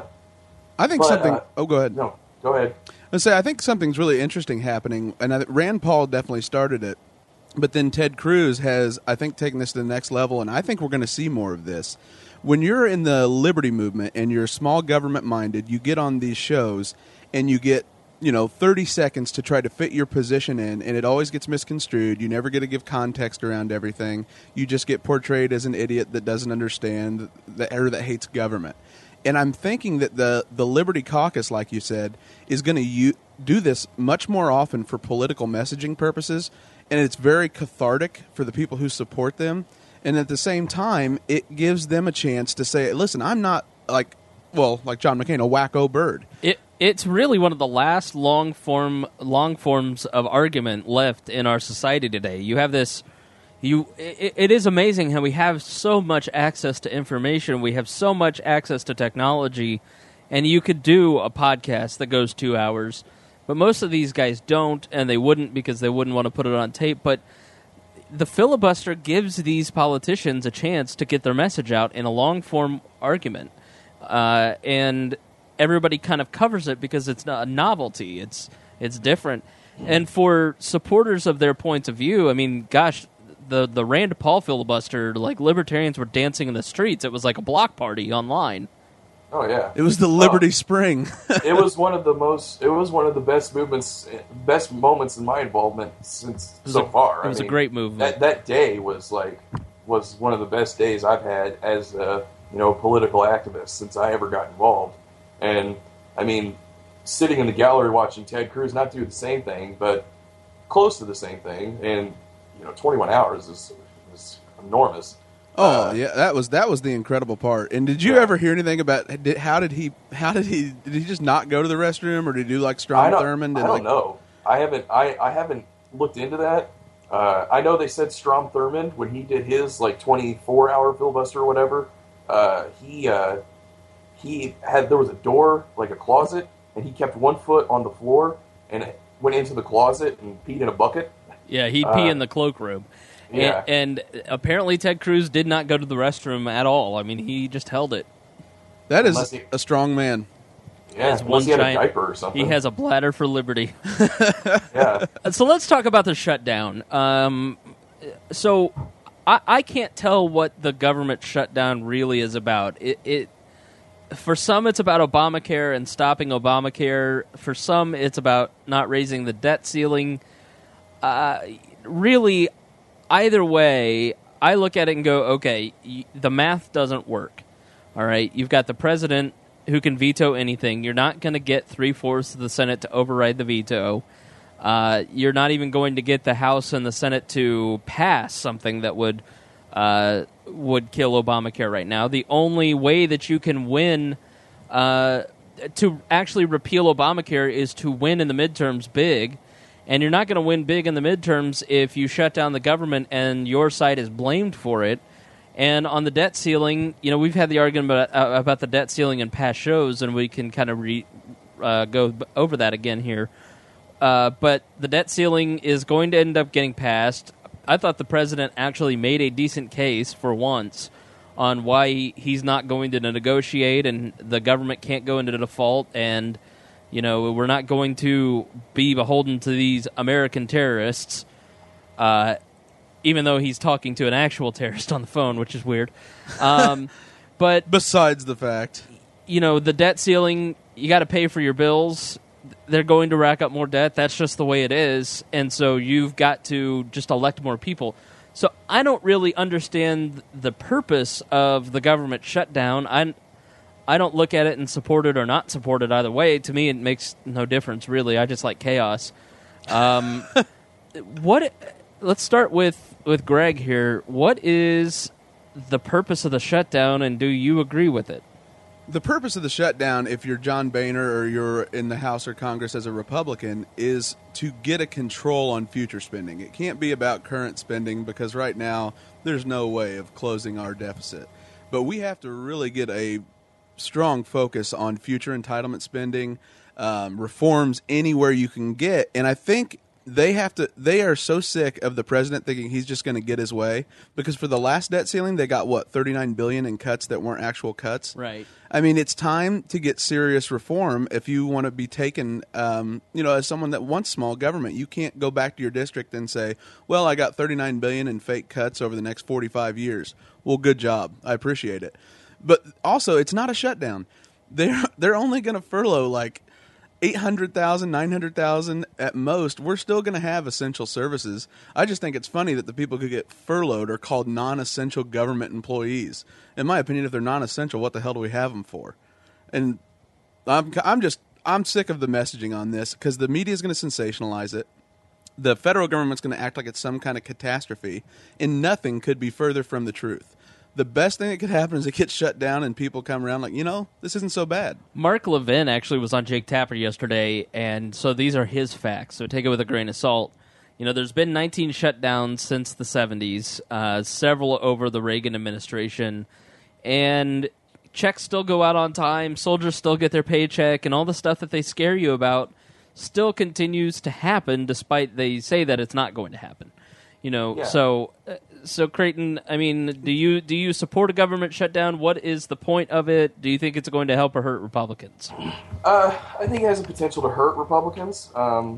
I think but, something. uh, oh, go ahead. No, go ahead. I say I think something's really interesting happening, and I, Rand Paul definitely started it. But then Ted Cruz has, I think, taken this to the next level, and I think we're going to see more of this. When you're in the liberty movement and you're small government-minded, you get on these shows and you get, you know, thirty seconds to try to fit your position in, and it always gets misconstrued. You never get to give context around everything. You just get portrayed as an idiot that doesn't understand that, or that hates government. And I'm thinking that the, the Liberty Caucus, like you said, is going to u- do this much more often for political messaging purposes. And it's very cathartic for the people who support them. And at the same time, it gives them a chance to say, listen, I'm not like, well, like John McCain, a wacko bird. It It's really one of the last long form long forms of argument left in our society today. You have this, you. It, it is amazing how we have so much access to information. We have so much access to technology. And you could do a podcast that goes two hours. But most of these guys don't, and they wouldn't because they wouldn't want to put it on tape. But the filibuster gives these politicians a chance to get their message out in a long-form argument. Uh, and everybody kind of covers it because it's not a novelty. It's it's different. And for supporters of their points of view, I mean, gosh, the the Rand Paul filibuster, like libertarians were dancing in the streets. It was like a block party online. Oh yeah, It was the Liberty Oh. Spring. it was one of the most. It was one of the best movements, best moments in my involvement since was so a- far. it was I a mean, great movement. That that day was like was one of the best days I've had as a you know political activist since I ever got involved. And I mean, sitting in the gallery watching Ted Cruz not do the same thing, but close to the same thing, and you know, twenty-one hours is is enormous. Oh Uh, yeah, that was that was the incredible part. And did you Yeah. ever hear anything about did, how did he how did he did he just not go to the restroom, or did he do like I Strom don't, Thurmond? I and, don't like, know. I haven't. I, I haven't looked into that. Uh, I know they said Strom Thurmond when he did his like twenty-four hour filibuster or whatever. Uh, he uh, he had there was a door like a closet, and he kept one foot on the floor and went into the closet and peed in a bucket. Yeah, he'd Uh, pee in the cloakroom. Yeah. And, and apparently Ted Cruz did not go to the restroom at all. I mean, he just held it. That is Unless he- a strong man. Yeah, Has unless one he had giant- a diaper or something. He has a bladder for liberty. Yeah. So let's talk about the shutdown. Um, so I, I can't tell what the government shutdown really is about. It, it for some it's about Obamacare and stopping Obamacare. For some it's about not raising the debt ceiling. Uh, really, either way, I look at it and go, okay, y- the math doesn't work. All right, you've got the president who can veto anything. You're not going to get three-fourths of the Senate to override the veto. Uh, you're not even going to get the House and the Senate to pass something that would uh, would kill Obamacare right now. The only way that you can win uh, to actually repeal Obamacare is to win in the midterms big. And you're not going to win big in the midterms if you shut down the government and your side is blamed for it. And on the debt ceiling, you know, we've had the argument about, uh, about the debt ceiling in past shows, and we can kind of re, uh, go b- over that again here. Uh, but the debt ceiling is going to end up getting passed. I thought the president actually made a decent case for once on why he, he's not going to negotiate and the government can't go into default, and you know, we're not going to be beholden to these American terrorists. Uh, even though he's talking to an actual terrorist on the phone, which is weird. Um, but, Besides the fact, you know, the debt ceiling, you got to pay for your bills. They're going to rack up more debt. That's just the way it is. And so you've got to just elect more people. So I don't really understand the purpose of the government shutdown. I, I don't look at it and support it or not support it either way. To me, it makes no difference, really. I just like chaos. Um, what? Let's start with, with Greg here. What is the purpose of the shutdown, and do you agree with it? the purpose of the shutdown, if you're John Boehner or you're in the House or Congress as a Republican, is to get a control on future spending. It can't be about current spending because right now there's no way of closing our deficit. But we have to really get a strong focus on future entitlement spending, um, reforms anywhere you can get. And I think they have to. They are so sick of the president thinking he's just going to get his way, because for the last debt ceiling they got what thirty-nine billion dollars in cuts that weren't actual cuts. Right. I mean, it's time to get serious reform if you want to be taken, um, you know, as someone that wants small government. You can't go back to your district and say, well, I got thirty-nine billion dollars in fake cuts over the next forty-five years. Well, good job. I appreciate it. But also, it's not a shutdown. They're, they're only going to furlough like eight hundred thousand, nine hundred thousand at most. We're still going to have essential services. I just think it's funny that the people who get furloughed are called non-essential government employees. In my opinion, if they're non-essential, what the hell do we have them for? And I'm, I'm just, I'm sick of the messaging on this because the media is going to sensationalize it. The federal government's going to act like it's some kind of catastrophe, and nothing could be further from the truth. The best thing that could happen is it gets shut down and people come around like, you know, this isn't so bad. Mark Levin actually was on Jake Tapper yesterday, and so these are his facts, so take it with a grain of salt. You know, there's been nineteen shutdowns since the seventies, uh, several over the Reagan administration, and checks still go out on time, soldiers still get their paycheck, and all the stuff that they scare you about still continues to happen despite they say that it's not going to happen. You know, Yeah. so... uh, So Creighton, I mean, do you do you support a government shutdown? What is the point of it? Do you think it's going to help or hurt Republicans? Uh, I think it has the potential to hurt Republicans. Um,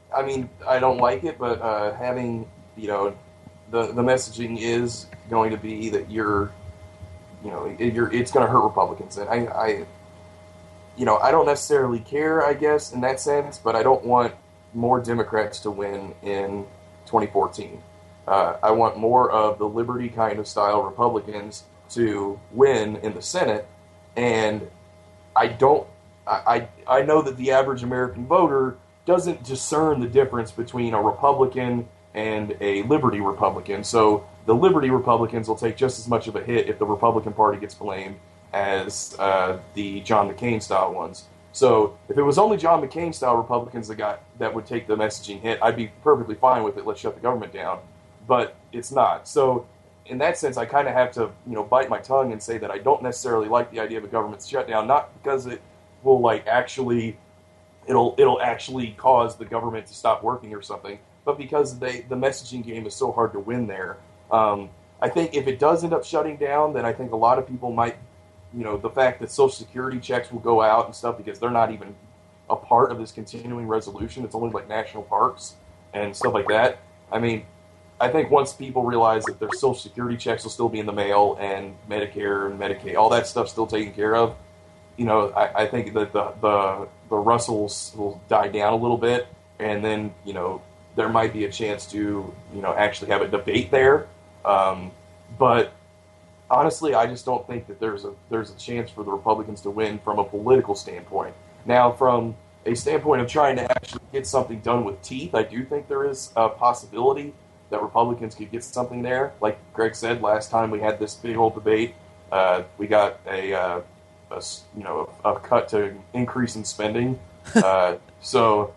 I mean, I don't like it, but uh, having, you know, the the messaging is going to be that you're, you know, it, you're it's going to hurt Republicans, and I, I, you know, I don't necessarily care, I guess, in that sense, but I don't want more Democrats to win in twenty fourteen. Uh, I want more of the liberty kind of style Republicans to win in the Senate, and I don't. I I, I know that the average American voter doesn't discern the difference between a Republican and a Liberty Republican. So the Liberty Republicans will take just as much of a hit if the Republican Party gets blamed as uh, the John McCain style ones. So if it was only John McCain style Republicans that got that would take the messaging hit, I'd be perfectly fine with it. Let's shut the government down. But it's not. So in that sense, I kind of have to, you know, bite my tongue and say that I don't necessarily like the idea of a government shutdown, not because it will like actually it'll it'll actually cause the government to stop working or something, but because they the messaging game is so hard to win there. Um, I think if it does end up shutting down, then I think a lot of people might, you know, the fact that Social Security checks will go out and stuff because they're not even a part of this continuing resolution. It's only like national parks and stuff like that. I mean, I think once people realize that their Social Security checks will still be in the mail and Medicare and Medicaid, all that stuff still taken care of, you know, I, I think that the, the the rustles will die down a little bit, and then, you know, there might be a chance to, you know, actually have a debate there. Um, but honestly, I just don't think that there's a there's a chance for the Republicans to win from a political standpoint. Now, from a standpoint of trying to actually get something done with teeth, I do think there is a possibility that Republicans could get something there. Like Greg said, last time we had this big old debate, uh, we got a, uh, a you know a, a cut to increase in spending. uh, so,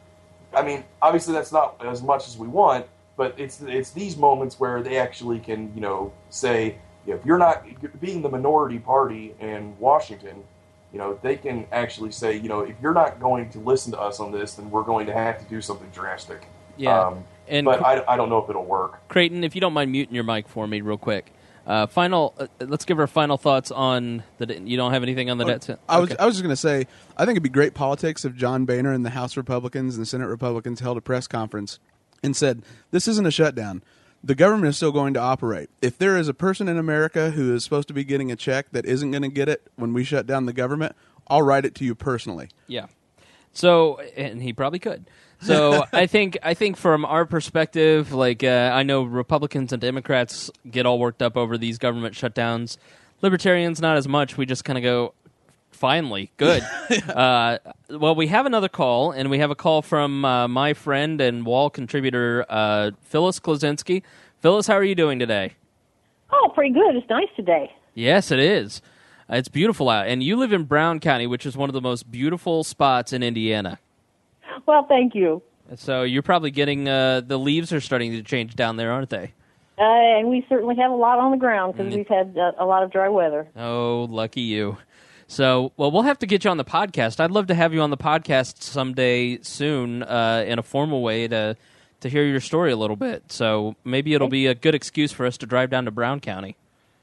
I mean, obviously that's not as much as we want, but it's it's these moments where they actually can, you know, say, if you're not being the minority party in Washington, you know, they can actually say, you know, if you're not going to listen to us on this, then we're going to have to do something drastic. Yeah. Um, and but I, I don't know if it'll work. Creighton, if you don't mind muting your mic for me real quick. Uh, final, uh, let's give our final thoughts on the. You don't have anything on the debt? I was okay. I was just going to say, I think it'd be great politics if John Boehner and the House Republicans and the Senate Republicans held a press conference and said, this isn't a shutdown. The government is still going to operate. If there is a person in America who is supposed to be getting a check that isn't going to get it when we shut down the government, I'll write it to you personally. Yeah. So, and he probably could. So I think I think from our perspective, like uh, I know Republicans and Democrats get all worked up over these government shutdowns. Libertarians, not as much. We just kind of go, finally, good. uh, well, we have another call, and we have a call from uh, my friend and wall contributor, uh, Phyllis Klosinski. Phyllis, how are you doing today? Oh, pretty good. It's nice today. Yes, it is. Uh, it's beautiful out. And you live in Brown County, which is one of the most beautiful spots in Indiana. Well, thank you. So you're probably getting, uh, the leaves are starting to change down there, aren't they? Uh, and we certainly have a lot on the ground because mm. we've had uh, a lot of dry weather. Oh, lucky you. So, well, we'll have to get you on the podcast. I'd love to have you on the podcast someday soon uh, in a formal way to to hear your story a little bit. So maybe it'll be a good excuse for us to drive down to Brown County.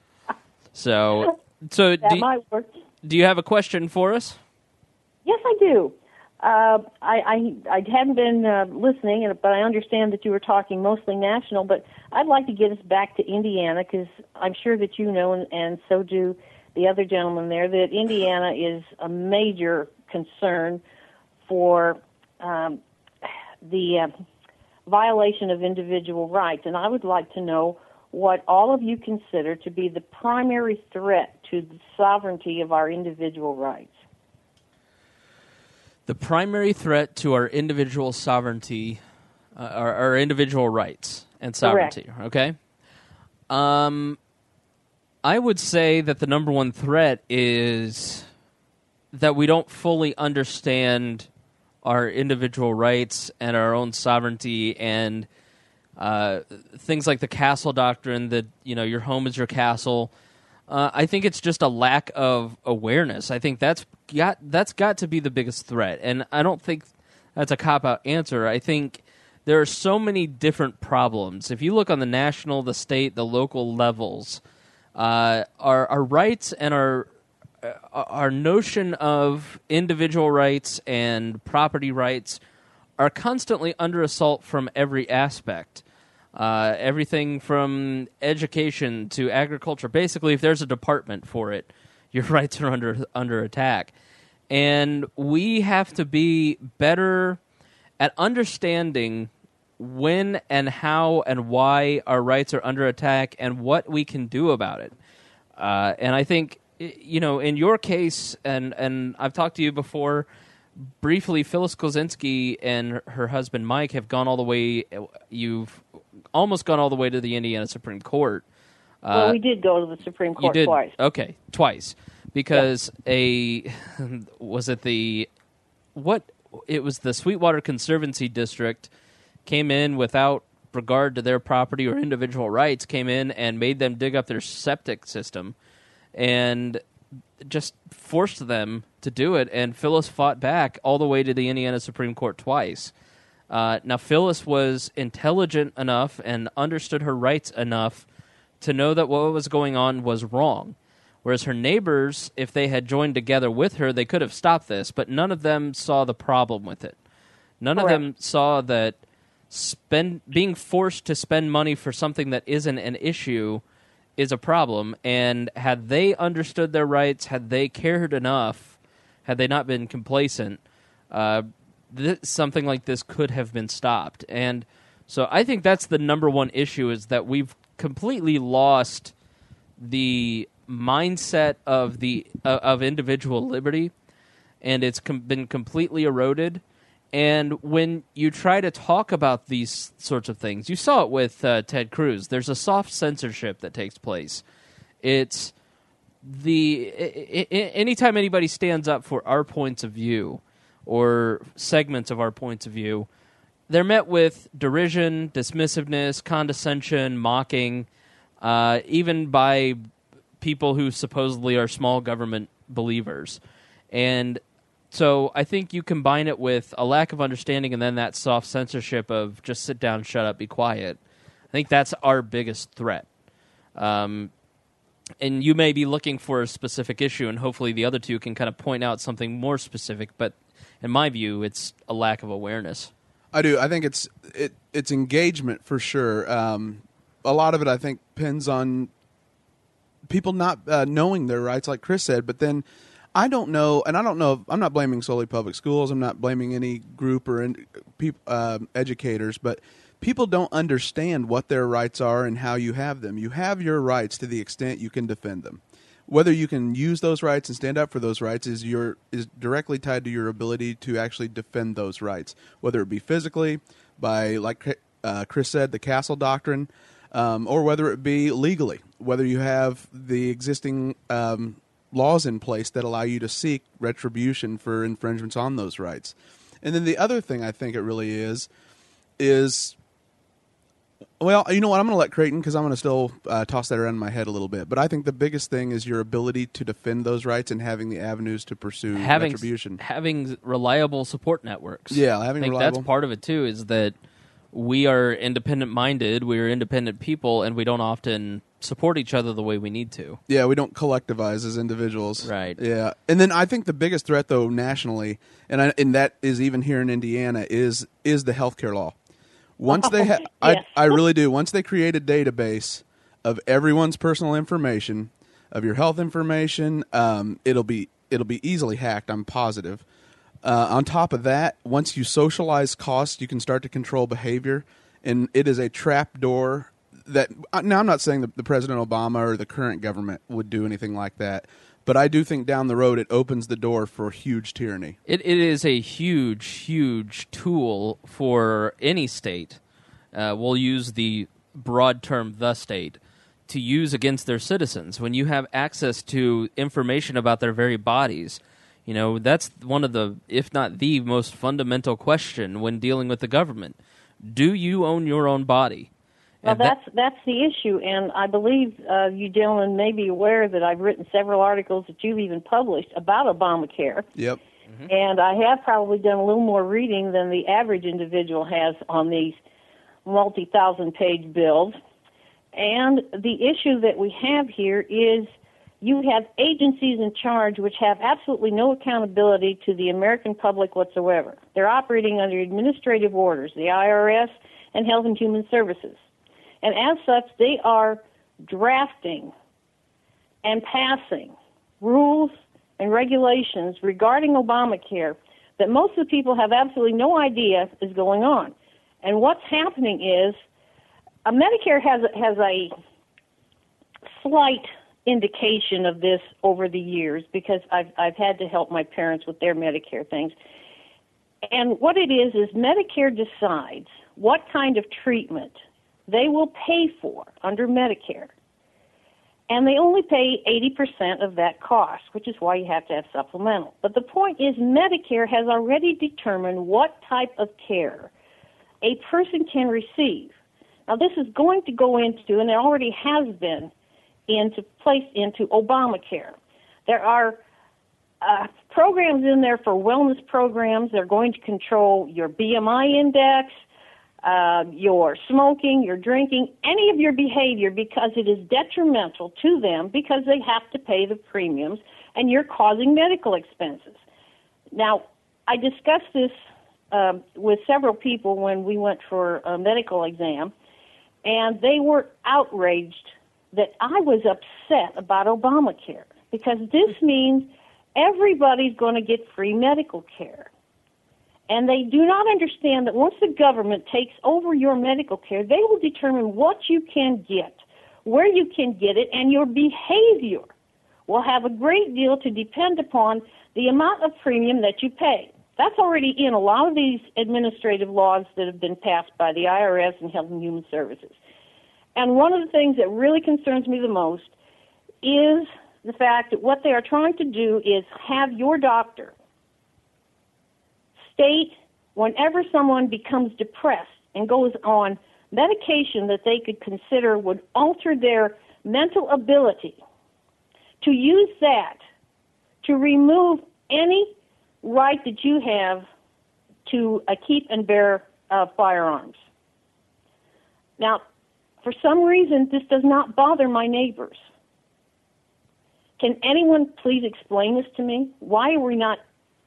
So, so that do, might work. Do you have a question for us? Yes, I do. Uh, I, I I hadn't been uh, listening, but I understand that you were talking mostly national. But I'd like to get us back to Indiana because I'm sure that you know, and, and so do the other gentleman there, that Indiana is a major concern for um, the uh, violation of individual rights. And I would like to know what all of you consider to be the primary threat to the sovereignty of our individual rights. The primary threat to our individual sovereignty, uh, our, our individual rights and sovereignty, Correct. Okay? Um, I would say that the number one threat is that we don't fully understand our individual rights and our own sovereignty, and uh, things like the castle doctrine, that, you know, your home is your castle. Uh, I think it's just a lack of awareness. I think that's got that's got to be the biggest threat, and I don't think that's a cop-out answer. I think there are so many different problems. If you look on the national, the state, the local levels, uh, our our rights and our uh, our notion of individual rights and property rights are constantly under assault from every aspect. Uh, everything from education to agriculture. Basically, if there's a department for it, your rights are under under attack. And we have to be better at understanding when and how and why our rights are under attack and what we can do about it. Uh, and I think, you know, in your case, and, and I've talked to you before, briefly, Phyllis Kozinski and her husband Mike have gone all the way, you've almost gone all the way to the Indiana Supreme Court. Uh, well, we did go to the Supreme Court you did? twice. Okay, twice. Because yeah. a, was it the, what, it was the Sweetwater Conservancy District came in without regard to their property or individual rights, came in and made them dig up their septic system and just forced them to do it, and Phyllis fought back all the way to the Indiana Supreme Court twice. Uh, now, Phyllis was intelligent enough and understood her rights enough to know that what was going on was wrong, whereas her neighbors, if they had joined together with her, they could have stopped this, but none of them saw the problem with it. None Correct. of them saw that spend being forced to spend money for something that isn't an issue is a problem, and had they understood their rights, had they cared enough, had they not been complacent, uh, th- something like this could have been stopped. And so I think that's the number one issue, is that we've completely lost the mindset of the uh, of individual liberty, and it's com- been completely eroded. And when you try to talk about these sorts of things, you saw it with uh, Ted Cruz. There's a soft censorship that takes place. It's the I- I- anytime anybody stands up for our points of view or segments of our points of view, they're met with derision, dismissiveness, condescension, mocking, uh, even by people who supposedly are small government believers. And so I think you combine it with a lack of understanding and then that soft censorship of just sit down, shut up, be quiet. I think that's our biggest threat. Um, and you may be looking for a specific issue, and hopefully the other two can kind of point out something more specific. But in my view, it's a lack of awareness. I do. I think it's it it's engagement for sure. Um, a lot of it, I think, depends on people not uh, knowing their rights, like Chris said, but then I don't know, and I don't know, I'm not blaming solely public schools, I'm not blaming any group or in, peop, uh, educators, but people don't understand what their rights are and how you have them. You have your rights to the extent you can defend them. Whether you can use those rights and stand up for those rights is your is directly tied to your ability to actually defend those rights, whether it be physically, by, like uh, Chris said, the Castle Doctrine, um, or whether it be legally, whether you have the existing um laws in place that allow you to seek retribution for infringements on those rights. And then the other thing I think it really is, is, well, you know what, I'm going to let Creighton, because I'm going to still uh, toss that around in my head a little bit, but I think the biggest thing is your ability to defend those rights and having the avenues to pursue having, retribution. Having reliable support networks. Yeah, having I think reliable. That's part of it, too, is that we are independent-minded, we're independent people, and we don't often support each other the way we need to. Yeah, we don't collectivize as individuals. Right. Yeah. And then I think the biggest threat, though, nationally, and I, and that is even here in Indiana, is is the healthcare law. Once they ha- yes. I I really do. Once they create a database of everyone's personal information, of your health information, um, it'll be it'll be easily hacked, I'm positive. Uh, on top of that, once you socialize costs, you can start to control behavior, and it is a trap door that, now I'm not saying that the President Obama or the current government would do anything like that, but I do think down the road it opens the door for huge tyranny. It, it is a huge, huge tool for any state. Uh, we'll use the broad term, the state, to use against their citizens. When you have access to information about their very bodies, you know, that's one of the, if not the most fundamental question when dealing with the government. Do you own your own body? Well, And that- that's that's the issue, and I believe uh, you gentlemen may be aware that I've written several articles that you've even published about Obamacare. Yep. Mm-hmm. And I have probably done a little more reading than the average individual has on these multi-thousand page bills. And the issue that we have here is you have agencies in charge which have absolutely no accountability to the American public whatsoever. They're operating under administrative orders, the I R S and Health and Human Services. And as such, they are drafting and passing rules and regulations regarding Obamacare that most of the people have absolutely no idea is going on. And what's happening is uh, Medicare has, has a slight indication of this over the years because I've I've had to help my parents with their Medicare things. And what it is is Medicare decides what kind of treatment they will pay for under Medicare. And they only pay eighty percent of that cost, which is why you have to have supplemental. But the point is Medicare has already determined what type of care a person can receive. Now this is going to go into, and it already has been, into placed into Obamacare. There are uh, programs in there for wellness programs. They're going to control your B M I index, uh, your smoking, your drinking, any of your behavior because it is detrimental to them because they have to pay the premiums and you're causing medical expenses. Now, I discussed this uh, with several people when we went for a medical exam, and they were outraged that I was upset about Obamacare because this means everybody's going to get free medical care. And they do not understand that once the government takes over your medical care, they will determine what you can get, where you can get it, and your behavior will have a great deal to depend upon the amount of premium that you pay. That's already in a lot of these administrative laws that have been passed by the I R S and Health and Human Services. And one of the things that really concerns me the most is the fact that what they are trying to do is have your doctor state whenever someone becomes depressed and goes on medication that they could consider would alter their mental ability, to use that to remove any right that you have to uh, keep and bear uh, firearms. Now, for some reason, this does not bother my neighbors. Can anyone please explain this to me? Why are we not,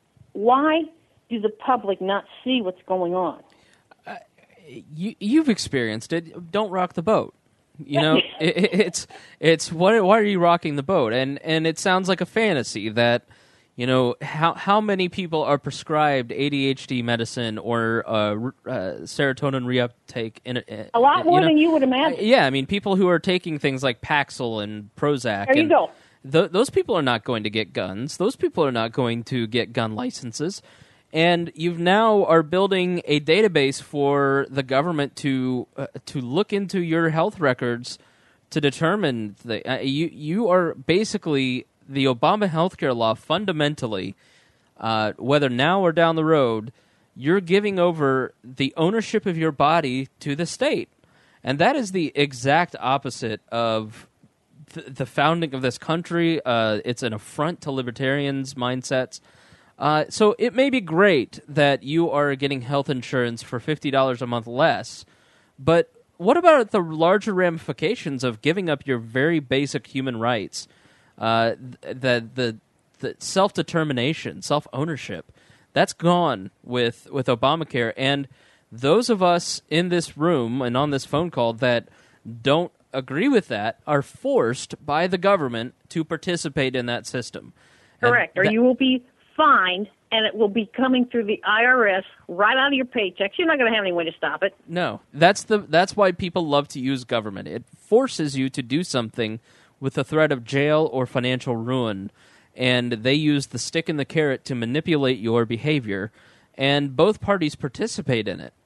why do the public not see what's going on? Uh, you, you've experienced it. Don't rock the boat. You know, it, it's, it's, what, why are you rocking the boat? And, and it sounds like a fantasy that, you know, how how many people are prescribed A D H D medicine or uh, uh, serotonin reuptake? In, in, a lot more you know, than you would imagine. Uh, yeah, I mean, people who are taking things like Paxil and Prozac. There you and go. Th- those people are not going to get guns. Those people are not going to get gun licenses. And you now are building a database for the government to uh, to look into your health records to determine the uh, you you are basically the Obama healthcare law fundamentally, uh, whether now or down the road, you're giving over the ownership of your body to the state. And that is the exact opposite of th- the founding of this country. Uh, it's an affront to libertarians' mindsets. Uh, so it may be great that you are getting health insurance for fifty dollars a month less, but what about the larger ramifications of giving up your very basic human rights? Uh, the the the self-determination, self-ownership, that's gone with, with Obamacare. And those of us in this room and on this phone call that don't agree with that are forced by the government to participate in that system. Correct, And or that, you will be fined, and it will be coming through the I R S right out of your paychecks. You're not going to have any way to stop it. No, that's the that's why people love to use government. It forces you to do something with the threat of jail or financial ruin, and they use the stick and the carrot to manipulate your behavior, and both parties participate in it.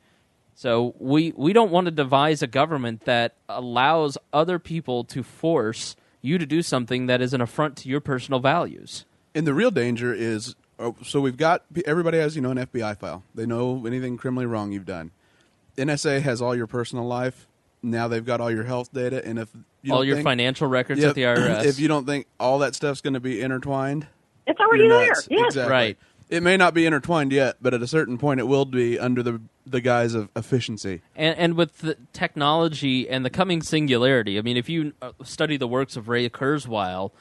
So we, we don't want to devise a government that allows other people to force you to do something that is an affront to your personal values. And the real danger is, oh, so we've got, everybody has, you know, an F B I file. They know anything criminally wrong you've done. N S A has all your personal life. Now they've got all your health data, and if you all don't your think, financial records yeah, at the I R S. If you don't think all that stuff's going to be intertwined, it's already you're there. nuts. Yes, Exactly. Right. It may not be intertwined yet, but at a certain point, it will be under the the guise of efficiency. And, and with the technology and the coming singularity, I mean, if you study the works of Ray Kurzweil,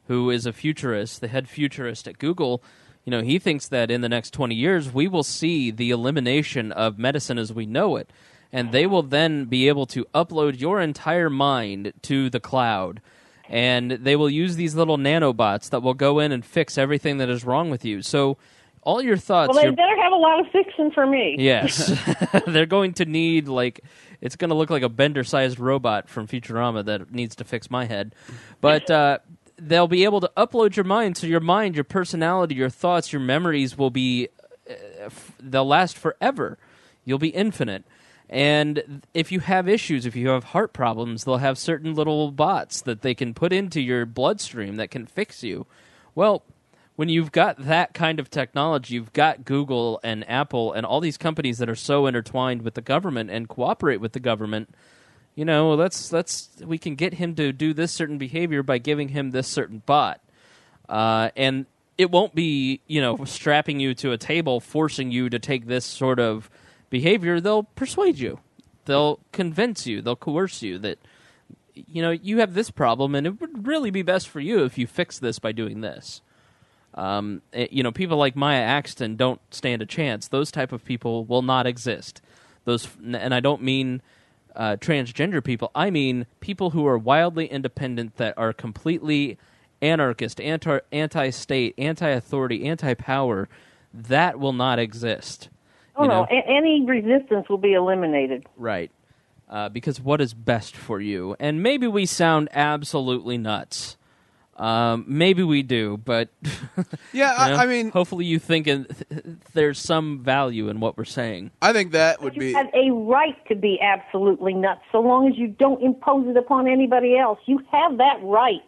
who is a futurist, the head futurist at Google. You know, he thinks that in the next twenty years, we will see the elimination of medicine as we know it. And they will then be able to upload your entire mind to the cloud. And they will use these little nanobots that will go in and fix everything that is wrong with you. So all your thoughts... Well, they your... better have a lot of fixing for me. Yes. They're going to need, like... It's going to look like a Bender-sized robot from Futurama that needs to fix my head. But uh, they'll be able to upload your mind, so your mind, your personality, your thoughts, your memories will be... Uh, f- they'll last forever. You'll be infinite. And if you have issues, if you have heart problems, they'll have certain little bots that they can put into your bloodstream that can fix you. Well, when you've got that kind of technology, you've got Google and Apple and all these companies that are so intertwined with the government and cooperate with the government, you know, let's let's we can get him to do this certain behavior by giving him this certain bot. Uh, and it won't be, you know, strapping you to a table, forcing you to take this sort of behavior. They'll persuade you. They'll convince you. They'll coerce you that, you know, you have this problem, and it would really be best for you if you fix this by doing this. Um, it, you know, people like Maya Axton don't stand a chance. Those type of people will not exist. Those, and I don't mean uh, transgender people. I mean people who are wildly independent, that are completely anarchist, anti, anti-state, anti-authority, anti-power. That will not exist. Oh, You know? no, a- any resistance will be eliminated. Right. Uh, because what is best for you? And maybe we sound absolutely nuts. Um, maybe we do, but Yeah, you know, I, I mean, hopefully you think in, there's some value in what we're saying. I think that would You be. have a right to be absolutely nuts, so long as you don't impose it upon anybody else. You have that right.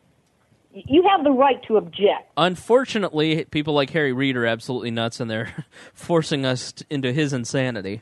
You have the right to object. Unfortunately, people like Harry Reid are absolutely nuts, and they're forcing us t- into his insanity.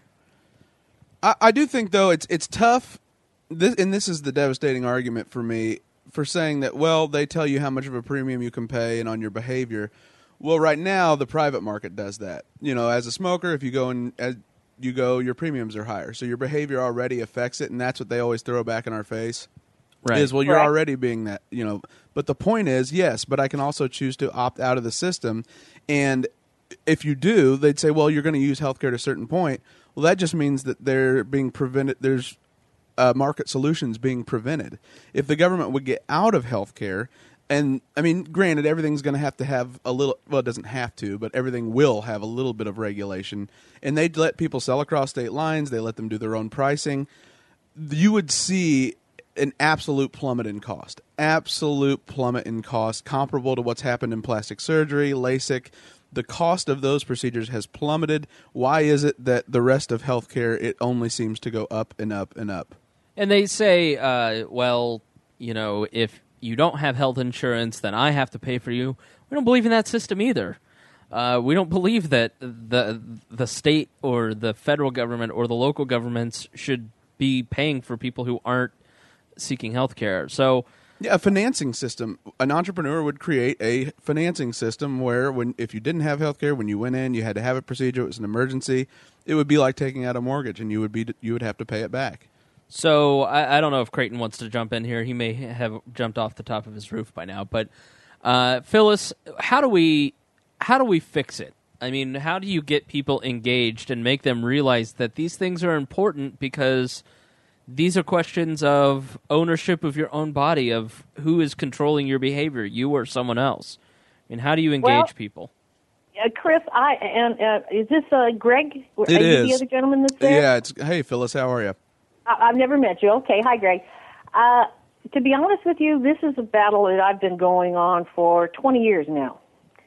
I, I do think, though, it's it's tough, this, and this is the devastating argument for me, for saying that, well, they tell you how much of a premium you can pay and on your behavior. Well, right now, the private market does that. You know, as a smoker, if you go and as you go, your premiums are higher. So your behavior already affects it, and that's what they always throw back in our face. Right. Is, well, you're Correct. already being that, you know. But the point is, yes, but I can also choose to opt out of the system. And if you do, they'd say, well, you're going to use healthcare at a certain point. Well, that just means that they're being prevented. There's uh, market solutions being prevented. If the government would get out of healthcare, and I mean, granted, everything's going to have to have a little. Well, it doesn't have to, but everything will have a little bit of regulation. And they'd let people sell across state lines. They let them do their own pricing. You would see an absolute plummet in cost. Absolute plummet in cost, comparable to what's happened in plastic surgery, LASIK. The cost of those procedures has plummeted. Why is it that the rest of healthcare, it only seems to go up and up and up? And they say, uh, well, you know, if you don't have health insurance, then I have to pay for you. We don't believe in that system either. Uh, we don't believe that the the state or the federal government or the local governments should be paying for people who aren't seeking health care. So, yeah, a financing system. An entrepreneur would create a financing system where, when if you didn't have health care, when you went in, you had to have a procedure. It was an emergency. It would be like taking out a mortgage, and you would be you would have to pay it back. So I, I don't know if Creighton wants to jump in here. He may have jumped off the top of his roof by now. But uh, Phyllis, how do we how do we fix it? I mean, how do you get people engaged and make them realize that these things are important, because these are questions of ownership of your own body, of who is controlling your behavior, you or someone else. I mean, how do you engage Well, people? Uh, Chris, I and uh, is this uh, Greg? Are It you is. the other gentleman that's there? Yeah, it's hey Phyllis, how are you? I- I've never met you. Okay, hi, Greg. Uh, to be honest with you, this is a battle that I've been going on for twenty years now.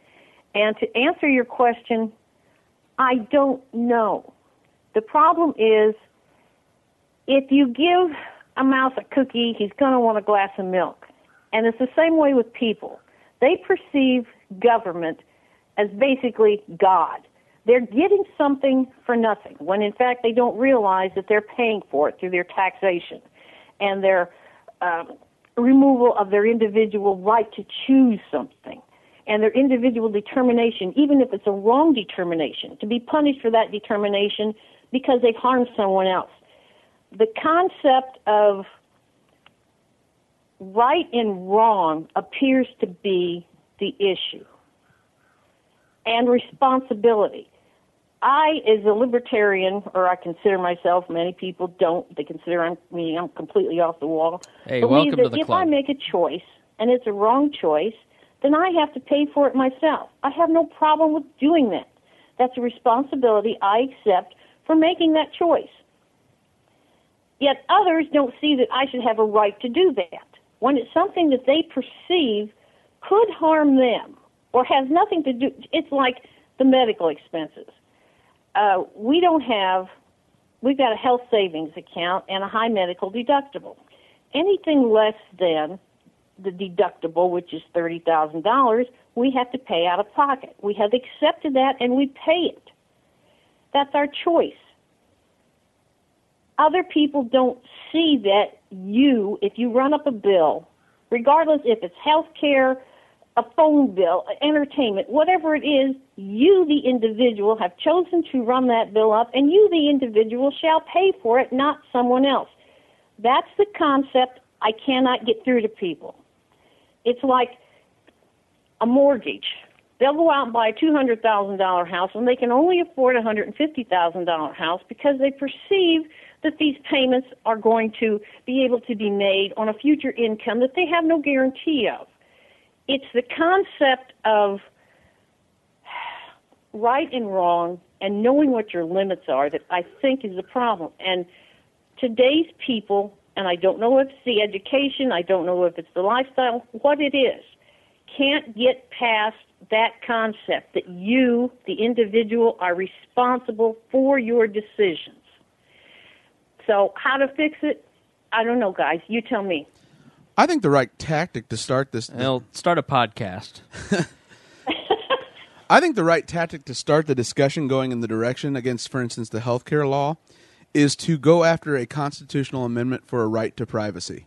And to answer your question, I don't know. The problem is, if you give a mouse a cookie, he's going to want a glass of milk. And it's the same way with people. They perceive government as basically God. They're getting something for nothing, when in fact they don't realize that they're paying for it through their taxation and their um, removal of their individual right to choose something and their individual determination, even if it's a wrong determination, to be punished for that determination because they've harmed someone else. The concept of right and wrong appears to be the issue, and responsibility. I, as a libertarian, or I consider myself, many people don't, they consider I'm, me, I'm completely off the wall, Hey, believe welcome that to the if club. I make a choice, and it's a wrong choice, then I have to pay for it myself. I have no problem with doing that. That's a responsibility I accept for making that choice. Yet others don't see that I should have a right to do that, when it's something that they perceive could harm them or has nothing to do. It's like the medical expenses. Uh, we don't have, we've got a health savings account and a high medical deductible. Anything less than the deductible, which is thirty thousand dollars, we have to pay out of pocket. We have accepted that and we pay it. That's our choice. Other people don't see that you, if you run up a bill, regardless if it's health care, a phone bill, entertainment, whatever it is, you, the individual, have chosen to run that bill up, and you, the individual, shall pay for it, not someone else. That's the concept I cannot get through to people. It's like a mortgage. They'll go out and buy a two hundred thousand dollars house, and they can only afford a one hundred fifty thousand dollars house because they perceive that these payments are going to be able to be made on a future income that they have no guarantee of. It's the concept of right and wrong and knowing what your limits are that I think is the problem. And today's people, and I don't know if it's the education, I don't know if it's the lifestyle, what it is, can't get past that concept that you, the individual, are responsible for your decisions. So how to fix it? I don't know, guys. You tell me. I think the right tactic to start this... They'll start a podcast. I think the right tactic to start the discussion going in the direction against, for instance, the healthcare law is to go after a constitutional amendment for a right to privacy.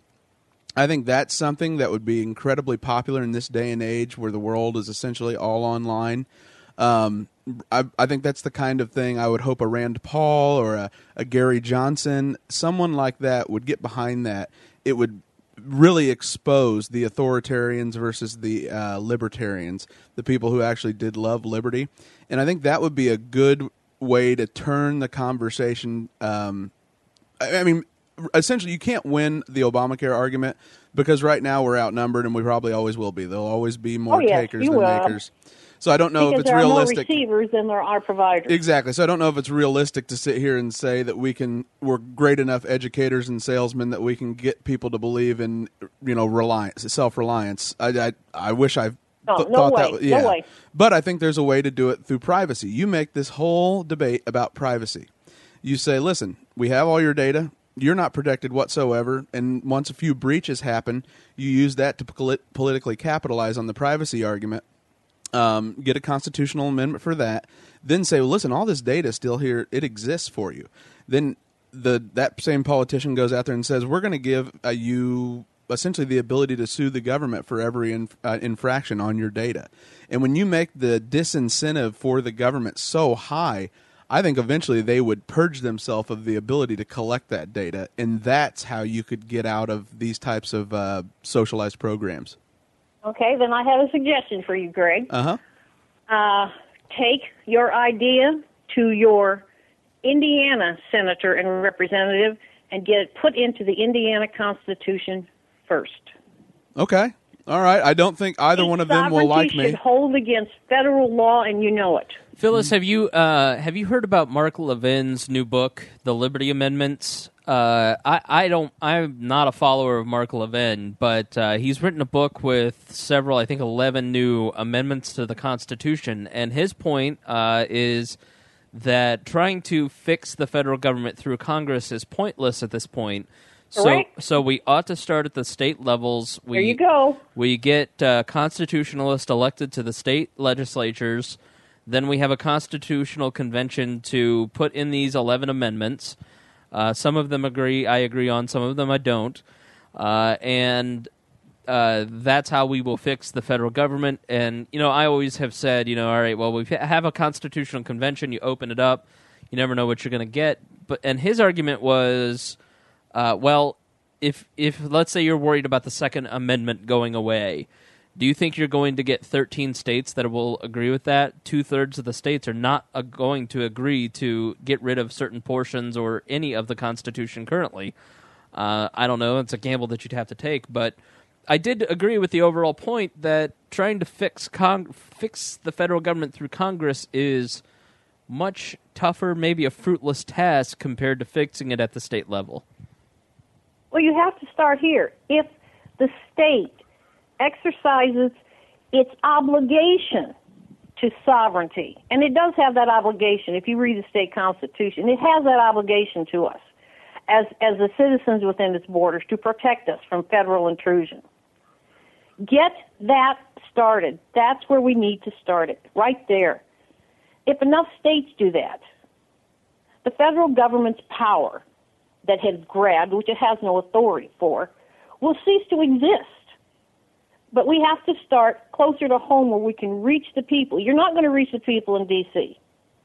I think that's something that would be incredibly popular in this day and age where the world is essentially all online. Um, I, I think that's the kind of thing I would hope a Rand Paul or a, a Gary Johnson, someone like that, would get behind that. It would really expose the authoritarians versus the uh, libertarians, the people who actually did love liberty. And I think that would be a good way to turn the conversation. Um, I, I mean, essentially, you can't win the Obamacare argument because right now we're outnumbered, and we probably always will be. There'll always be more Oh, yes, takers you than will. makers. So I don't know because if it's there realistic. are more receivers than there are providers. Exactly. So I don't know if it's realistic to sit here and say that we can, we're great enough educators and salesmen that we can get people to believe in, you know, reliance, self-reliance. I, I, I wish I No, th- no thought way. that. Yeah. No way. But I think there's a way to do it through privacy. You make this whole debate about privacy. You say, listen, we have all your data. You're not protected whatsoever. And once a few breaches happen, you use that to polit- politically capitalize on the privacy argument. Um, get a constitutional amendment for that. Then say, well, listen, all this data is still here. It exists for you. Then the that same politician goes out there and says, we're going to give uh, you essentially the ability to sue the government for every inf- uh, infraction on your data. And when you make the disincentive for the government so high, I think eventually they would purge themselves of the ability to collect that data. And that's how you could get out of these types of uh, socialized programs. Okay, then I have a suggestion for you, Greg. Uh-huh. Uh, take your idea to your Indiana senator and representative and get it put into the Indiana Constitution first. Okay. All right. I don't think either one of them will like Sovereignty me. should hold against federal law, and you know it. Phyllis, have you uh, have you heard about Mark Levin's new book, The Liberty Amendments? Uh, I, I don't. I'm not a follower of Mark Levin, but uh, he's written a book with several, I think, eleven new amendments to the Constitution, and his point uh, is that trying to fix the federal government through Congress is pointless at this point. So, Correct. so we ought to start at the state levels. We, There you go. We get uh, constitutionalists elected to the state legislatures. Then we have a constitutional convention to put in these eleven amendments. Uh, some of them agree, I agree on. Some of them I don't. Uh, and uh, that's how we will fix the federal government. And, you know, I always have said, you know, all right, well, we have a constitutional convention. You open it up. You never know what you're going to get. But and his argument was, uh, well, if if let's say you're worried about the Second Amendment going away, do you think you're going to get thirteen states that will agree with that? Two-thirds of the states are not uh, going to agree to get rid of certain portions or any of the Constitution currently. Uh, I don't know. It's a gamble that you'd have to take. But I did agree with the overall point that trying to fix Cong- fix the federal government through Congress is much tougher, maybe a fruitless task compared to fixing it at the state level. Well, you have to start here. If the state exercises its obligation to sovereignty, and it does have that obligation if you read the state constitution, it has that obligation to us as, as the citizens within its borders to protect us from federal intrusion. Get that started. That's where we need to start it, right there. If enough states do that, the federal government's power that has grabbed, which it has no authority for, will cease to exist. But we have to start closer to home where we can reach the people. You're not going to reach the people in D C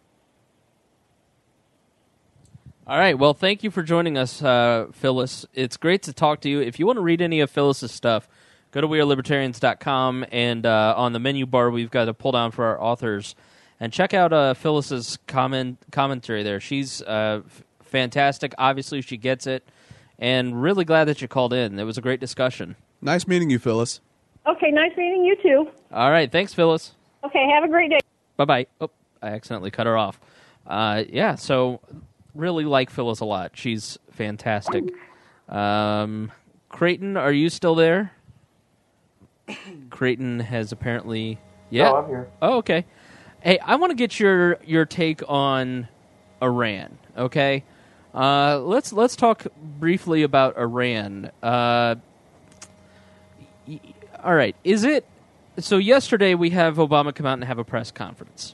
All right. Well, thank you for joining us, uh, Phyllis. It's great to talk to you. If you want to read any of Phyllis's stuff, go to we are libertarians dot com, and uh, on the menu bar, we've got a pull down for our authors. And check out uh, Phyllis's comment, commentary there. She's uh, f- fantastic. Obviously, she gets it. And really glad that you called in. It was a great discussion. Nice meeting you, Phyllis. Okay, nice meeting you too. All right. Thanks, Phyllis. Okay, have a great day. Bye-bye. Oh, I accidentally cut her off. Uh, yeah, so really like Phyllis a lot. She's fantastic. Um, Creighton, are you still there? Creighton has apparently... Yeah. No, I'm here. Oh, okay. Hey, I want to get your your take on Iran. Okay, uh, let's let's talk briefly about Iran. Uh, y- all right, is it so? Yesterday we have Obama come out and have a press conference.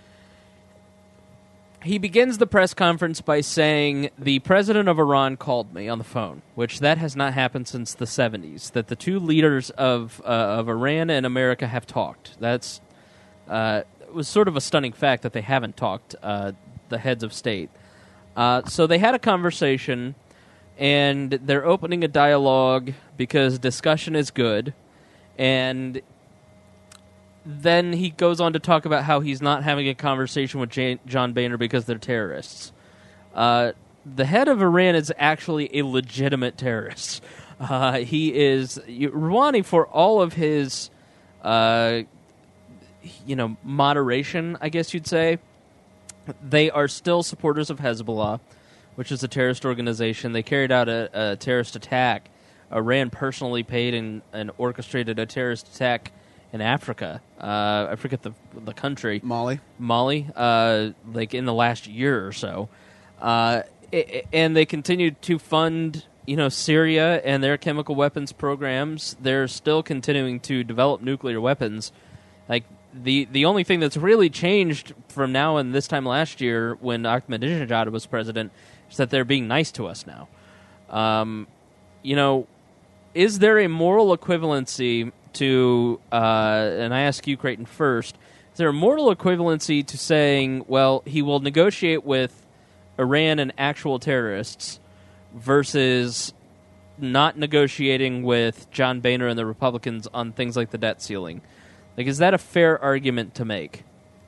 He begins the press conference by saying, the president of Iran called me on the phone, which that has not happened since the seventies, that the two leaders of uh, of Iran and America have talked. That's uh, it was sort of a stunning fact that they haven't talked, uh, the heads of state. Uh, so they had a conversation, and they're opening a dialogue because discussion is good, and then he goes on to talk about how he's not having a conversation with Jan- John Boehner because they're terrorists. Uh, the head of Iran is actually a legitimate terrorist. Uh, he is Rouhani, for all of his, uh, you know, moderation, I guess you'd say. They are still supporters of Hezbollah, which is a terrorist organization. They carried out a, a terrorist attack. Iran personally paid and, and orchestrated a terrorist attack in Africa. Uh, I forget the the country. Mali. Mali, uh, like in the last year or so. Uh, it, and they continued to fund, you know, Syria and their chemical weapons programs. They're still continuing to develop nuclear weapons. Like, the, the only thing that's really changed from now and this time last year when Ahmadinejad was president is that they're being nice to us now. Um, you know, is there a moral equivalency to, uh, and I ask you, Creighton, first, is there a moral equivalency to saying, well, he will negotiate with Iran and actual terrorists versus not negotiating with John Boehner and the Republicans on things like the debt ceiling? Like, is that a fair argument to make?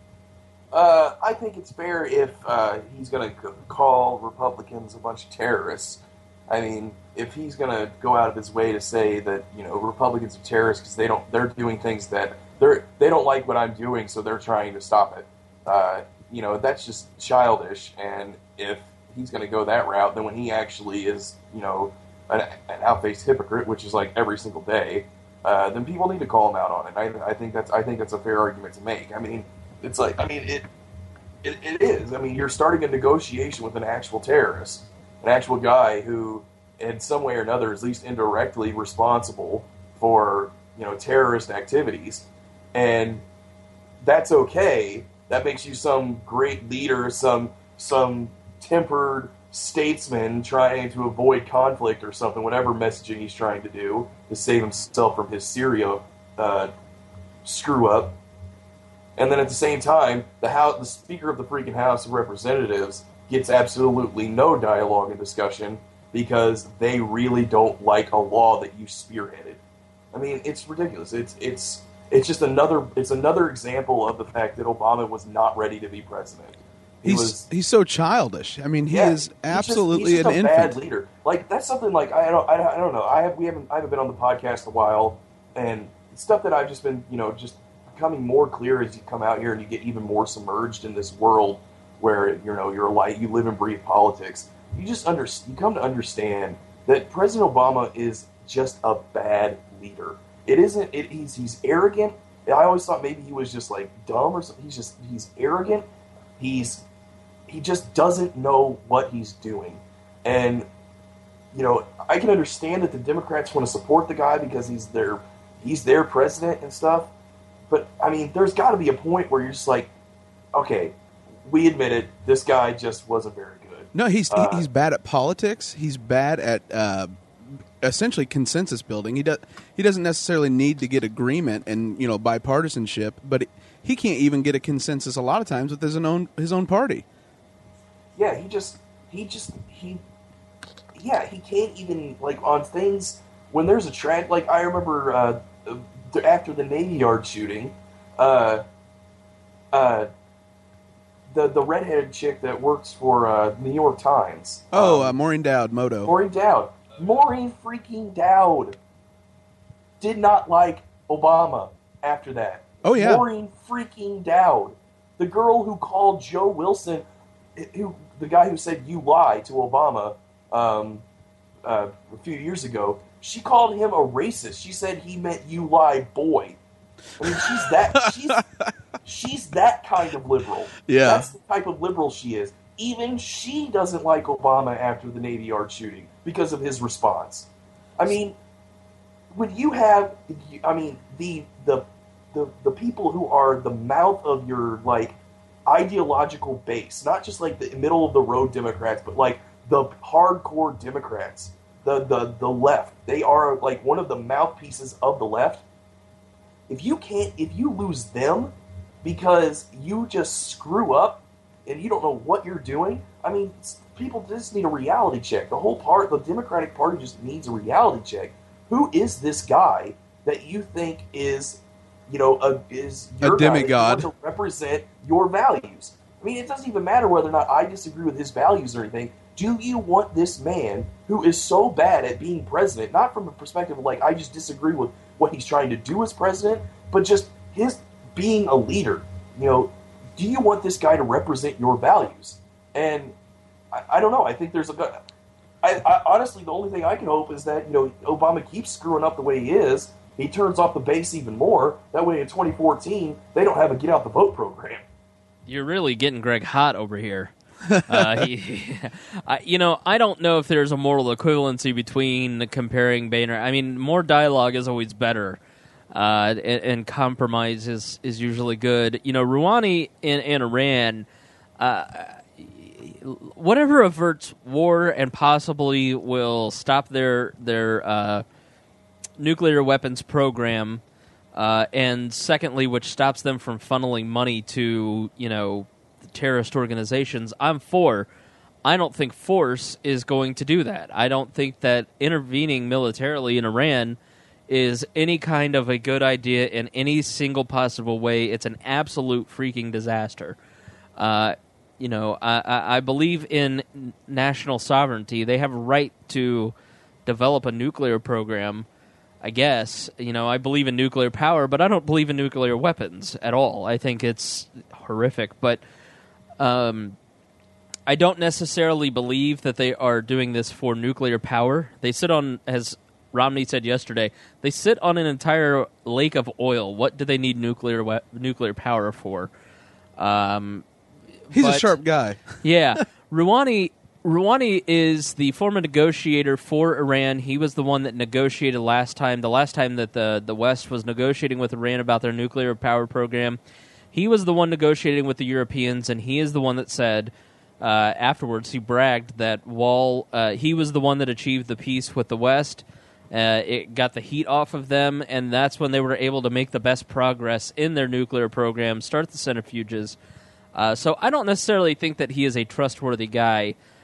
Uh, I think it's fair if uh, he's going to call Republicans a bunch of terrorists. I mean, if he's going to go out of his way to say that, you know, Republicans are terrorists because they don't, they're doing things that they're they don't like what I'm doing, so they're trying to stop it. Uh, you know, that's just childish. And if he's going to go that route, then when he actually is, you know, an, an out-faced hypocrite, which is like every single day, uh, then people need to call him out on it. I, I think that's I think that's a fair argument to make. I mean, it's like I mean it, it it is. I mean, you're starting a negotiation with an actual terrorist. An actual guy who, in some way or another, is at least indirectly responsible for, you know, terrorist activities, and that's okay. That makes you some great leader, some some tempered statesman trying to avoid conflict or something, whatever messaging he's trying to do to save himself from his Syria uh, screw up. And then at the same time, the House, the Speaker of the freaking House of Representatives gets absolutely no dialogue and discussion because they really don't like a law that you spearheaded. I mean, it's ridiculous. It's it's it's just another it's another example of the fact that Obama was not ready to be president. He he's was, he's so childish. I mean, he yeah, is absolutely he's just, he's just an a infant. bad leader. Like that's something like I don't I don't, I don't know. I have we haven't I haven't been on the podcast a while, and stuff that I've just been you know just becoming more clear as you come out here and you get even more submerged in this world where you know you're like you live and breathe politics. You just under you come to understand that President Obama is just a bad leader. It isn't. It, he's he's arrogant. I always thought maybe he was just like dumb or something. He's just he's arrogant. He's he just doesn't know what he's doing. And you know, I can understand that the Democrats want to support the guy because he's their he's their president and stuff. But I mean, there's got to be a point where you're just like, okay, we admit it. This guy just wasn't very good. No, he's Uh, he's bad at politics. He's bad at uh, essentially consensus building. He does he doesn't necessarily need to get agreement and you know bipartisanship, but he can't even get a consensus a lot of times with his own his own party. Yeah, he just he just he yeah he can't even like on things when there's a track. Like I remember uh, after the Navy Yard shooting, uh, uh, the the redheaded chick that works for uh, New York Times. Oh, um, uh, Maureen Dowd, Moto. Maureen Dowd. Maureen freaking Dowd did not like Obama after that. Oh, yeah. Maureen freaking Dowd. The girl who called Joe Wilson, who the guy who said you lie to Obama um, uh, a few years ago, she called him a racist. She said he meant you lie boy. I mean, she's that she's she's that kind of liberal. Yeah. That's the type of liberal she is. Even she doesn't like Obama after the Navy Yard shooting because of his response. I mean, when you have, I mean, the the the, the people who are the mouth of your like ideological base, not just like the middle of the road Democrats, but like the hardcore Democrats, the the the left. They are like one of the mouthpieces of the left. If you can't, if you lose them because you just screw up and you don't know what you're doing, I mean, people just need a reality check. The whole part, the Democratic Party just needs a reality check. Who is this guy that you think is, you know, a, is your A demigod. guy that you want to represent your values? I mean, it doesn't even matter whether or not I disagree with his values or anything. Do you want this man who is so bad at being president, not from a perspective of like, I just disagree with what he's trying to do as president, but just his being a leader? You know, do you want this guy to represent your values? And I, I don't know. I think there's a. I, I honestly, the only thing I can hope is that you know Obama keeps screwing up the way he is. He turns off the base even more. That way, in twenty fourteen, they don't have a get out the vote program. You're really getting Greg hot over here. uh, he, I, you know, I don't know if there's a moral equivalency between comparing Boehner. I mean, more dialogue is always better, uh, and, and compromise is, is usually good. You know, Rouhani in, in Iran, uh, whatever averts war and possibly will stop their their uh, nuclear weapons program, uh, and secondly, which stops them from funneling money to, you know, terrorist organizations, I'm for. I don't think force is going to do that. I don't think that intervening militarily in Iran is any kind of a good idea in any single possible way. It's an absolute freaking disaster. Uh, you know, I, I believe in national sovereignty. They have a right to develop a nuclear program, I guess. You know, I believe in nuclear power, but I don't believe in nuclear weapons at all. I think it's horrific, but Um, I don't necessarily believe that they are doing this for nuclear power. They sit on, as Romney said yesterday, they sit on an entire lake of oil. What do they need nuclear we- nuclear power for? Um, He's but, a sharp guy. Yeah, Rouhani Rouhani is the former negotiator for Iran. He was the one that negotiated last time. The last time that the the West was negotiating with Iran about their nuclear power program. He was the one negotiating with the Europeans, and he is the one that said, uh, afterwards, he bragged that while uh, he was the one that achieved the peace with the West, uh, it got the heat off of them, and that's when they were able to make the best progress in their nuclear program, start the centrifuges. Uh, so I don't necessarily think that he is a trustworthy guy.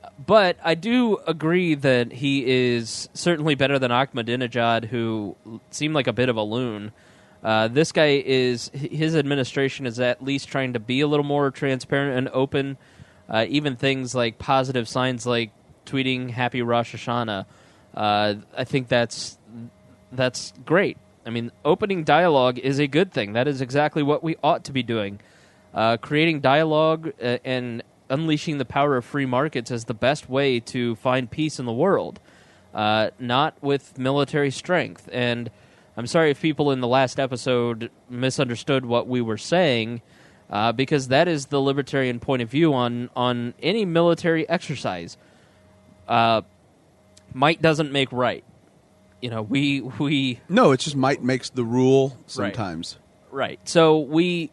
But I do agree that he is certainly better than Ahmadinejad, who seemed like a bit of a loon. Uh, this guy is, his administration is at least trying to be a little more transparent and open. Uh, even things like positive signs like tweeting Happy Rosh Hashanah. Uh, I think that's that's great. I mean, opening dialogue is a good thing. That is exactly what we ought to be doing. Uh, creating dialogue uh, and unleashing the power of free markets is the best way to find peace in the world, uh, not with military strength. And I'm sorry if people in the last episode misunderstood what we were saying, uh, because that is the libertarian point of view on, on any military exercise. Uh, might doesn't make right. You know, we... we No, it's just might makes the rule sometimes. Right. right. So we...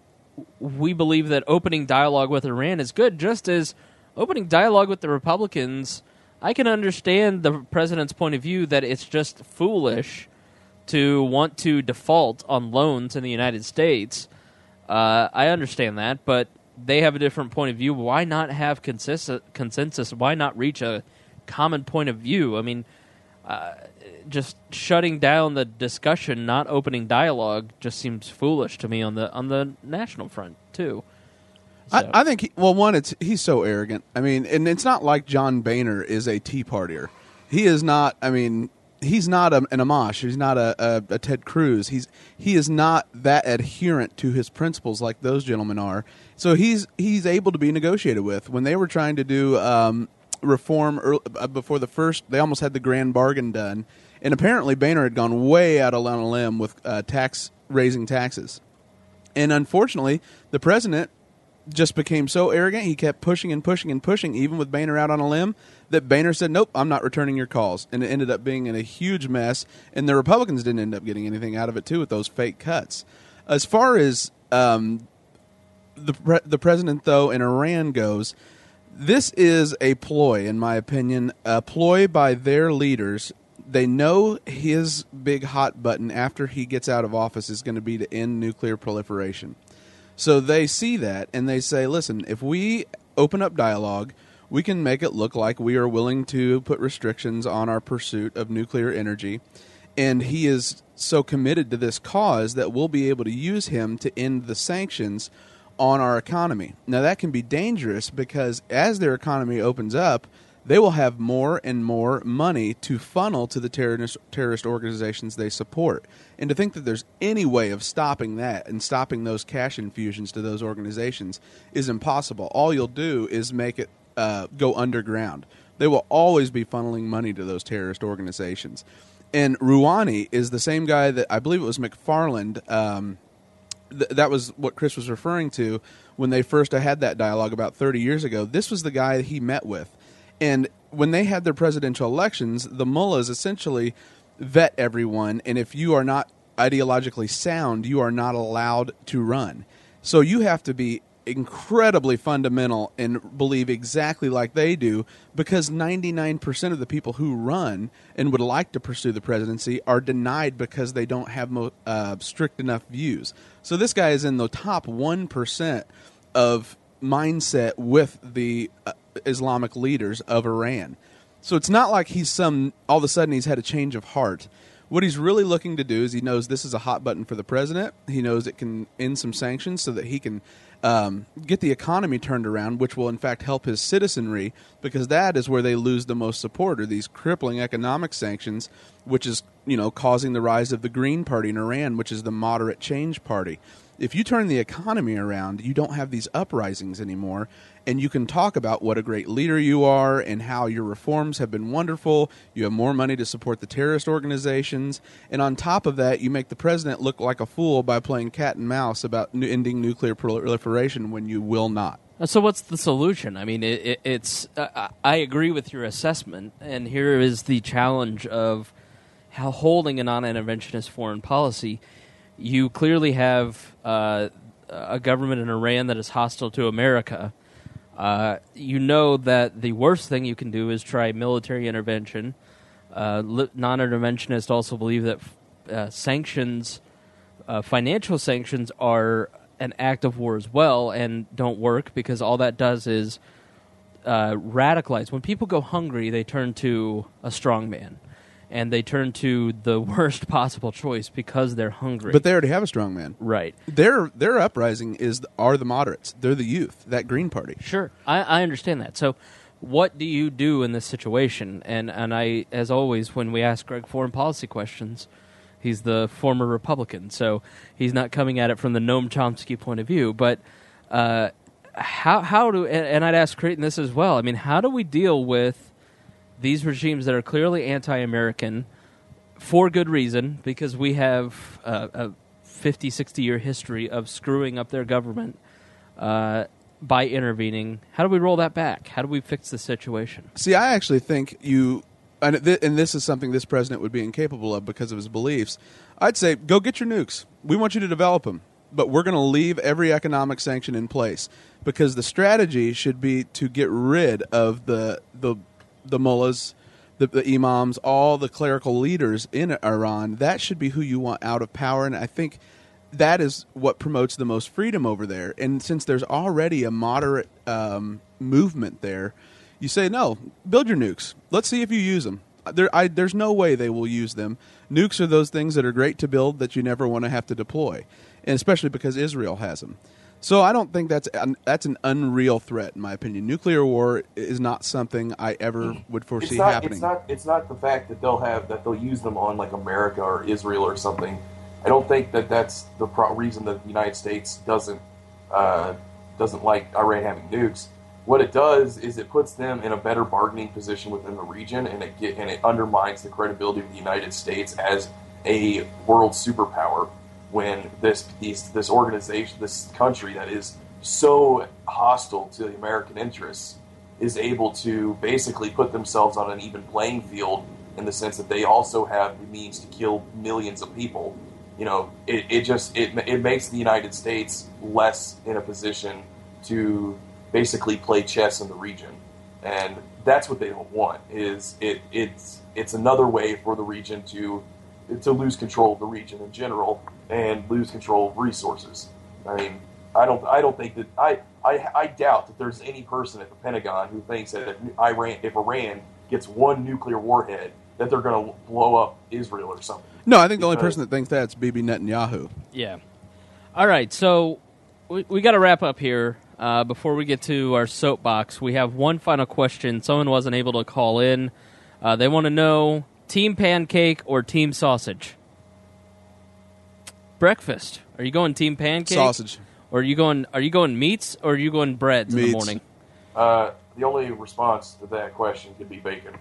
we believe that opening dialogue with Iran is good, just as opening dialogue with the Republicans, I can understand the president's point of view that it's just foolish to want to default on loans in the United States. Uh, I understand that, but they have a different point of view. Why not have consensus? consensus? Why not reach a common point of view? I mean, uh, just shutting down the discussion, not opening dialogue, just seems foolish to me on the on the national front too. So. I, I think, he, well, one, it's he's so arrogant. I mean, and it's not like John Boehner is a Tea Partier. He is not. I mean, he's not a, an Amash. He's not a, a, a Ted Cruz. He's he is not that adherent to his principles like those gentlemen are. So he's he's able to be negotiated with. When they were trying to do um, reform early, uh, before the first, they almost had the grand bargain done. And apparently Boehner had gone way out on a limb with uh, tax raising taxes. And unfortunately, the president just became so arrogant, he kept pushing and pushing and pushing, even with Boehner out on a limb, that Boehner said, nope, I'm not returning your calls. And it ended up being in a huge mess. And the Republicans didn't end up getting anything out of it, too, with those fake cuts. As far as um, the, pre- the president, though, in Iran goes, this is a ploy, in my opinion, a ploy by their leaders. They know his big hot button after he gets out of office is going to be to end nuclear proliferation. So they see that and they say, listen, if we open up dialogue, we can make it look like we are willing to put restrictions on our pursuit of nuclear energy. And he is so committed to this cause that we'll be able to use him to end the sanctions on our economy. Now, that can be dangerous because as their economy opens up, they will have more and more money to funnel to the terrorist terrorist organizations they support. And to think that there's any way of stopping that and stopping those cash infusions to those organizations is impossible. All you'll do is make it uh, go underground. They will always be funneling money to those terrorist organizations. And Rouhani is the same guy that I believe it was McFarland. Um, th- that was what Chris was referring to when they first had that dialogue about thirty years ago. This was the guy he met with. And when they had their presidential elections, the mullahs essentially vet everyone, and if you are not ideologically sound, you are not allowed to run. So you have to be incredibly fundamental and believe exactly like they do, because ninety-nine percent of the people who run and would like to pursue the presidency are denied because they don't have mo- uh, strict enough views. So this guy is in the top one percent of mindset with the uh, Islamic leaders of Iran. So it's not like he's some, all of a sudden he's had a change of heart. What he's really looking to do is he knows this is a hot button for the president. He knows it can end some sanctions so that he can um, get the economy turned around, which will in fact help his citizenry, because that is where they lose the most support, are these crippling economic sanctions, which is, you know, causing the rise of the Green Party in Iran, which is the moderate change party. If you turn the economy around, you don't have these uprisings anymore, and you can talk about what a great leader you are and how your reforms have been wonderful. You have more money to support the terrorist organizations, and on top of that, you make the president look like a fool by playing cat and mouse about ending nuclear proliferation when you will not. So what's the solution? I mean, it, it, it's uh, I agree with your assessment, and here is the challenge of how holding a non-interventionist foreign policy. You clearly have uh, a government in Iran that is hostile to America. Uh, you know that the worst thing you can do is try military intervention. Uh, li- non-interventionists also believe that uh, sanctions, uh, financial sanctions, are an act of war as well and don't work, because all that does is uh, radicalized. When people go hungry, they turn to a strongman, and they turn to the worst possible choice because they're hungry. But they already have a strong man. Right. Their their uprising is are the moderates. They're the youth, that Green Party. Sure, I, I understand that. So, what do you do in this situation? And and I, as always, when we ask Greg foreign policy questions, he's the former Republican, so he's not coming at it from the Noam Chomsky point of view. But uh, how how do and, and I'd ask Creighton this as well. I mean, how do we deal with these regimes that are clearly anti-American for good reason, because we have uh, a fifty, sixty-year history of screwing up their government uh, by intervening? How do we roll that back? How do we fix the situation? See, I actually think you, and, th- and this is something this president would be incapable of because of his beliefs, I'd say go get your nukes. We want you to develop them, but we're going to leave every economic sanction in place because the strategy should be to get rid of the the the mullahs, the, the imams, all the clerical leaders in Iran. That should be who you want out of power, and I think that is what promotes the most freedom over there. And since there's already a moderate um, movement there, you say, no, build your nukes. Let's see if you use them. There, I, there's no way they will use them. Nukes are those things that are great to build that you never want to have to deploy, and especially because Israel has them. So I don't think that's an, that's an unreal threat, in my opinion. Nuclear war is not something I ever would foresee it's not, happening. It's not. It's not the fact that they'll have that they'll use them on like America or Israel or something. I don't think that that's the pro- reason that the United States doesn't uh, doesn't like Iran having nukes. What it does is it puts them in a better bargaining position within the region, and it get, and it undermines the credibility of the United States as a world superpower. When this these, this organization, this country that is so hostile to the American interests, is able to basically put themselves on an even playing field in the sense that they also have the means to kill millions of people. You know, it, it just it it makes the United States less in a position to basically play chess in the region, and that's what they don't want. Is it it's it's another way for the region to to lose control of the region in general and lose control of resources. I mean, I don't I don't think that I I, I doubt that there's any person at the Pentagon who thinks that if Iran if Iran gets one nuclear warhead that they're going to blow up Israel or something. No, I think the only person that thinks that is Bibi Netanyahu. Yeah. All right, so we, we got to wrap up here. Uh, before we get to our soapbox, we have one final question. Someone wasn't able to call in. Uh, they want to know, team pancake or team sausage? Breakfast. Are you going team pancake? Sausage. Or are you going Are you going meats or are you going breads Meats. in the morning? Uh, the only response to that question could be bacon.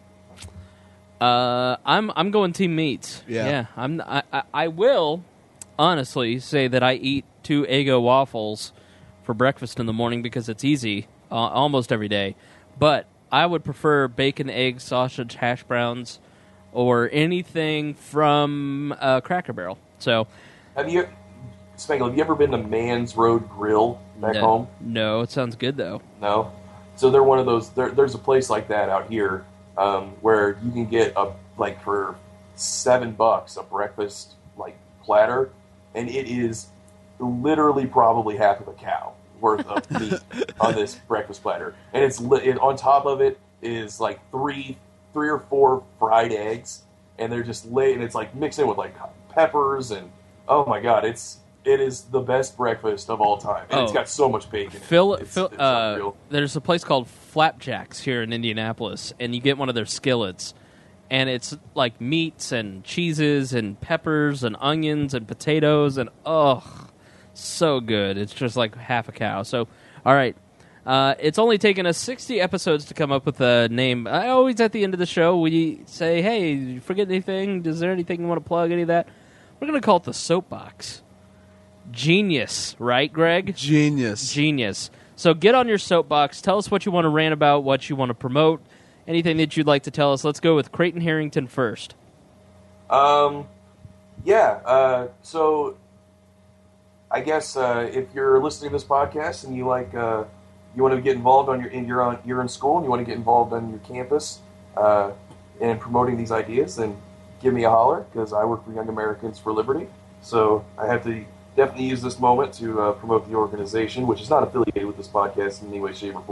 Uh, I'm I'm going team meats. Yeah. yeah. I'm I, I, I will honestly say that I eat two Eggo waffles for breakfast in the morning because it's easy uh, almost every day. But I would prefer bacon, eggs, sausage, hash browns, or anything from uh, Cracker Barrel. So, Have you, Spangle, have you ever been to Man's Road Grill back no, home? no, it sounds good though. No. So they're one of those. There, there's a place like that out here um, where you can get a like for seven bucks a breakfast like platter, and it is literally probably half of a cow worth of meat on this breakfast platter, and it's li- it, on top of it is like three three or four fried eggs, and they're just lit, and it's like mixed in with like peppers, and oh my god, it's it is the best breakfast of all time, and Oh. it's got so much bacon. Phil, in it. It's, Phil it's uh, unreal. there's a place called Flapjacks here in Indianapolis, and you get one of their skillets, and it's like meats and cheeses and peppers and onions and potatoes, and oh, so good. It's just like half a cow. So, all right. Uh, it's only taken us sixty episodes to come up with a name. I always, at the end of the show, we say, hey, did you forget anything? Is there anything you want to plug, any of that? We're going to call it the Soapbox. Genius, right, Greg? Genius. Genius. So get on your soapbox. Tell us what you want to rant about, what you want to promote, anything that you'd like to tell us. Let's go with Creighton Harrington first. Um, yeah. Uh, so, I guess uh, if you're listening to this podcast and you like, uh, you want to get involved on your, in you're on you're in school and you want to get involved on your campus uh, in promoting these ideas, then give me a holler because I work for Young Americans for Liberty. So I have to definitely use this moment to uh, promote the organization, which is not affiliated with this podcast in any way, shape, or form.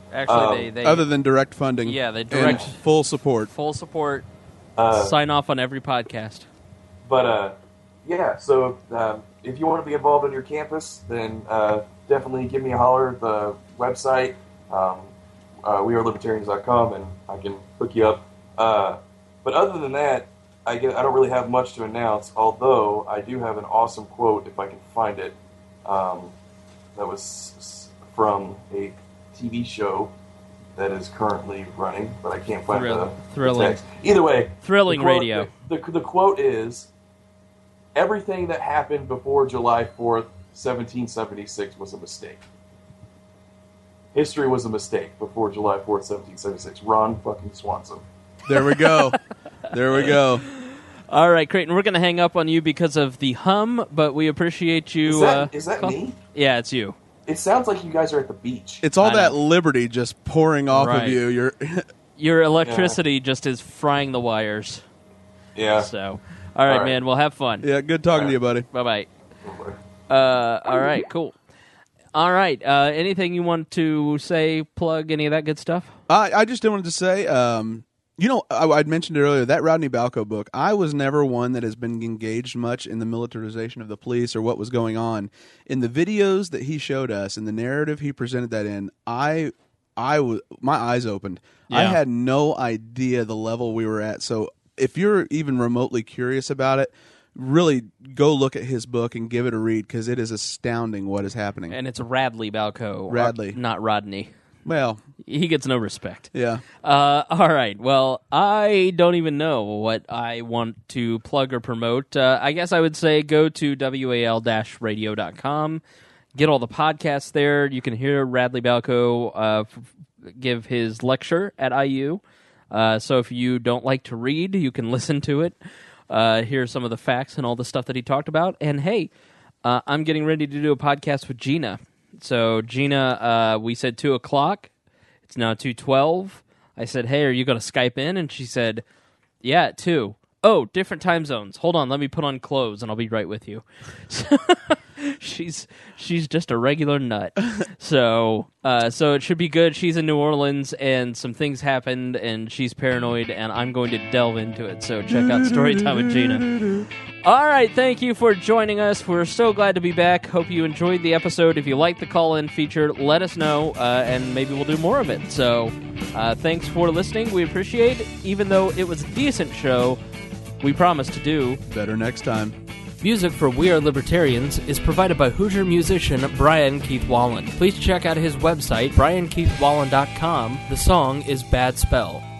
Actually, Um, they, they Other than direct funding. Yeah, they and direct- full support. full support. Uh, Sign off on every podcast. But uh, yeah, so um, if you want to be involved on your campus, then uh, definitely give me a holler at the website, um, uh, we are libertarians dot com, and I can hook you up. Uh, but other than that, I, get, I don't really have much to announce, although I do have an awesome quote, if I can find it, um, that was from a T V show that is currently running, but I can't find Thrill- the, the thrilling. text. Either way, Thrilling the quote- radio. The, the, the quote is, everything that happened before July fourth, seventeen seventy-six was a mistake. History was a mistake before July fourth, seventeen seventy-six. Ron fucking Swanson. There we go. There we go. All right, Creighton, we're going to hang up on you because of the hum, but we appreciate you. Is that, uh, is that call- me? Yeah, it's you. It sounds like you guys are at the beach. It's all I that know. liberty just pouring off Right. of you. You're Your electricity just is frying the wires. Yeah. So, all right, All right. man, we'll have fun. yeah, good talking to you, buddy. Bye-bye. Uh, all right, cool. All right, uh, anything you want to say, plug, any of that good stuff? I, I just wanted to say, um, you know, I, I'd mentioned earlier that Rodney Balco book. I was never one that has been engaged much in the militarization of the police or what was going on. In the videos that he showed us and the narrative he presented that in, I, I was my eyes opened. I Yeah. had no idea the level we were at. So if you're even remotely curious about it, really go look at his book and give it a read because it is astounding what is happening. And it's Radley Balco. Radley. uh, Not Rodney. well, He gets no respect. yeah. Uh, all right. Well, I don't even know what I want to plug or promote. Uh, I guess I would say go to W A L radio dot com. Get all the podcasts there. You can hear Radley Balco uh, f- give his lecture at I U. Uh, so if you don't like to read, you can listen to it. Uh, hear some of the facts and all the stuff that he talked about. And hey, uh, I'm getting ready to do a podcast with Gina. So Gina, uh, we said two o'clock. It's now two twelve. I said, hey, are you going to Skype in? And she said, yeah, at two. Oh, different time zones. Hold on, let me put on clothes and I'll be right with you. she's she's just a regular nut. So uh, so it should be good. She's in New Orleans and some things happened and she's paranoid and I'm going to delve into it. So check out Storytime with Gina. All right, thank you for joining us. We're so glad to be back. Hope you enjoyed the episode. If you like the call-in feature, let us know, uh, and maybe we'll do more of it. So uh, thanks for listening. We appreciate it. Even though it was a decent show, we promise to do Better next time. Music for We Are Libertarians is provided by Hoosier musician Brian Keith Wallen. Please check out his website, brian keith wallen dot com. The song is Bad Spell.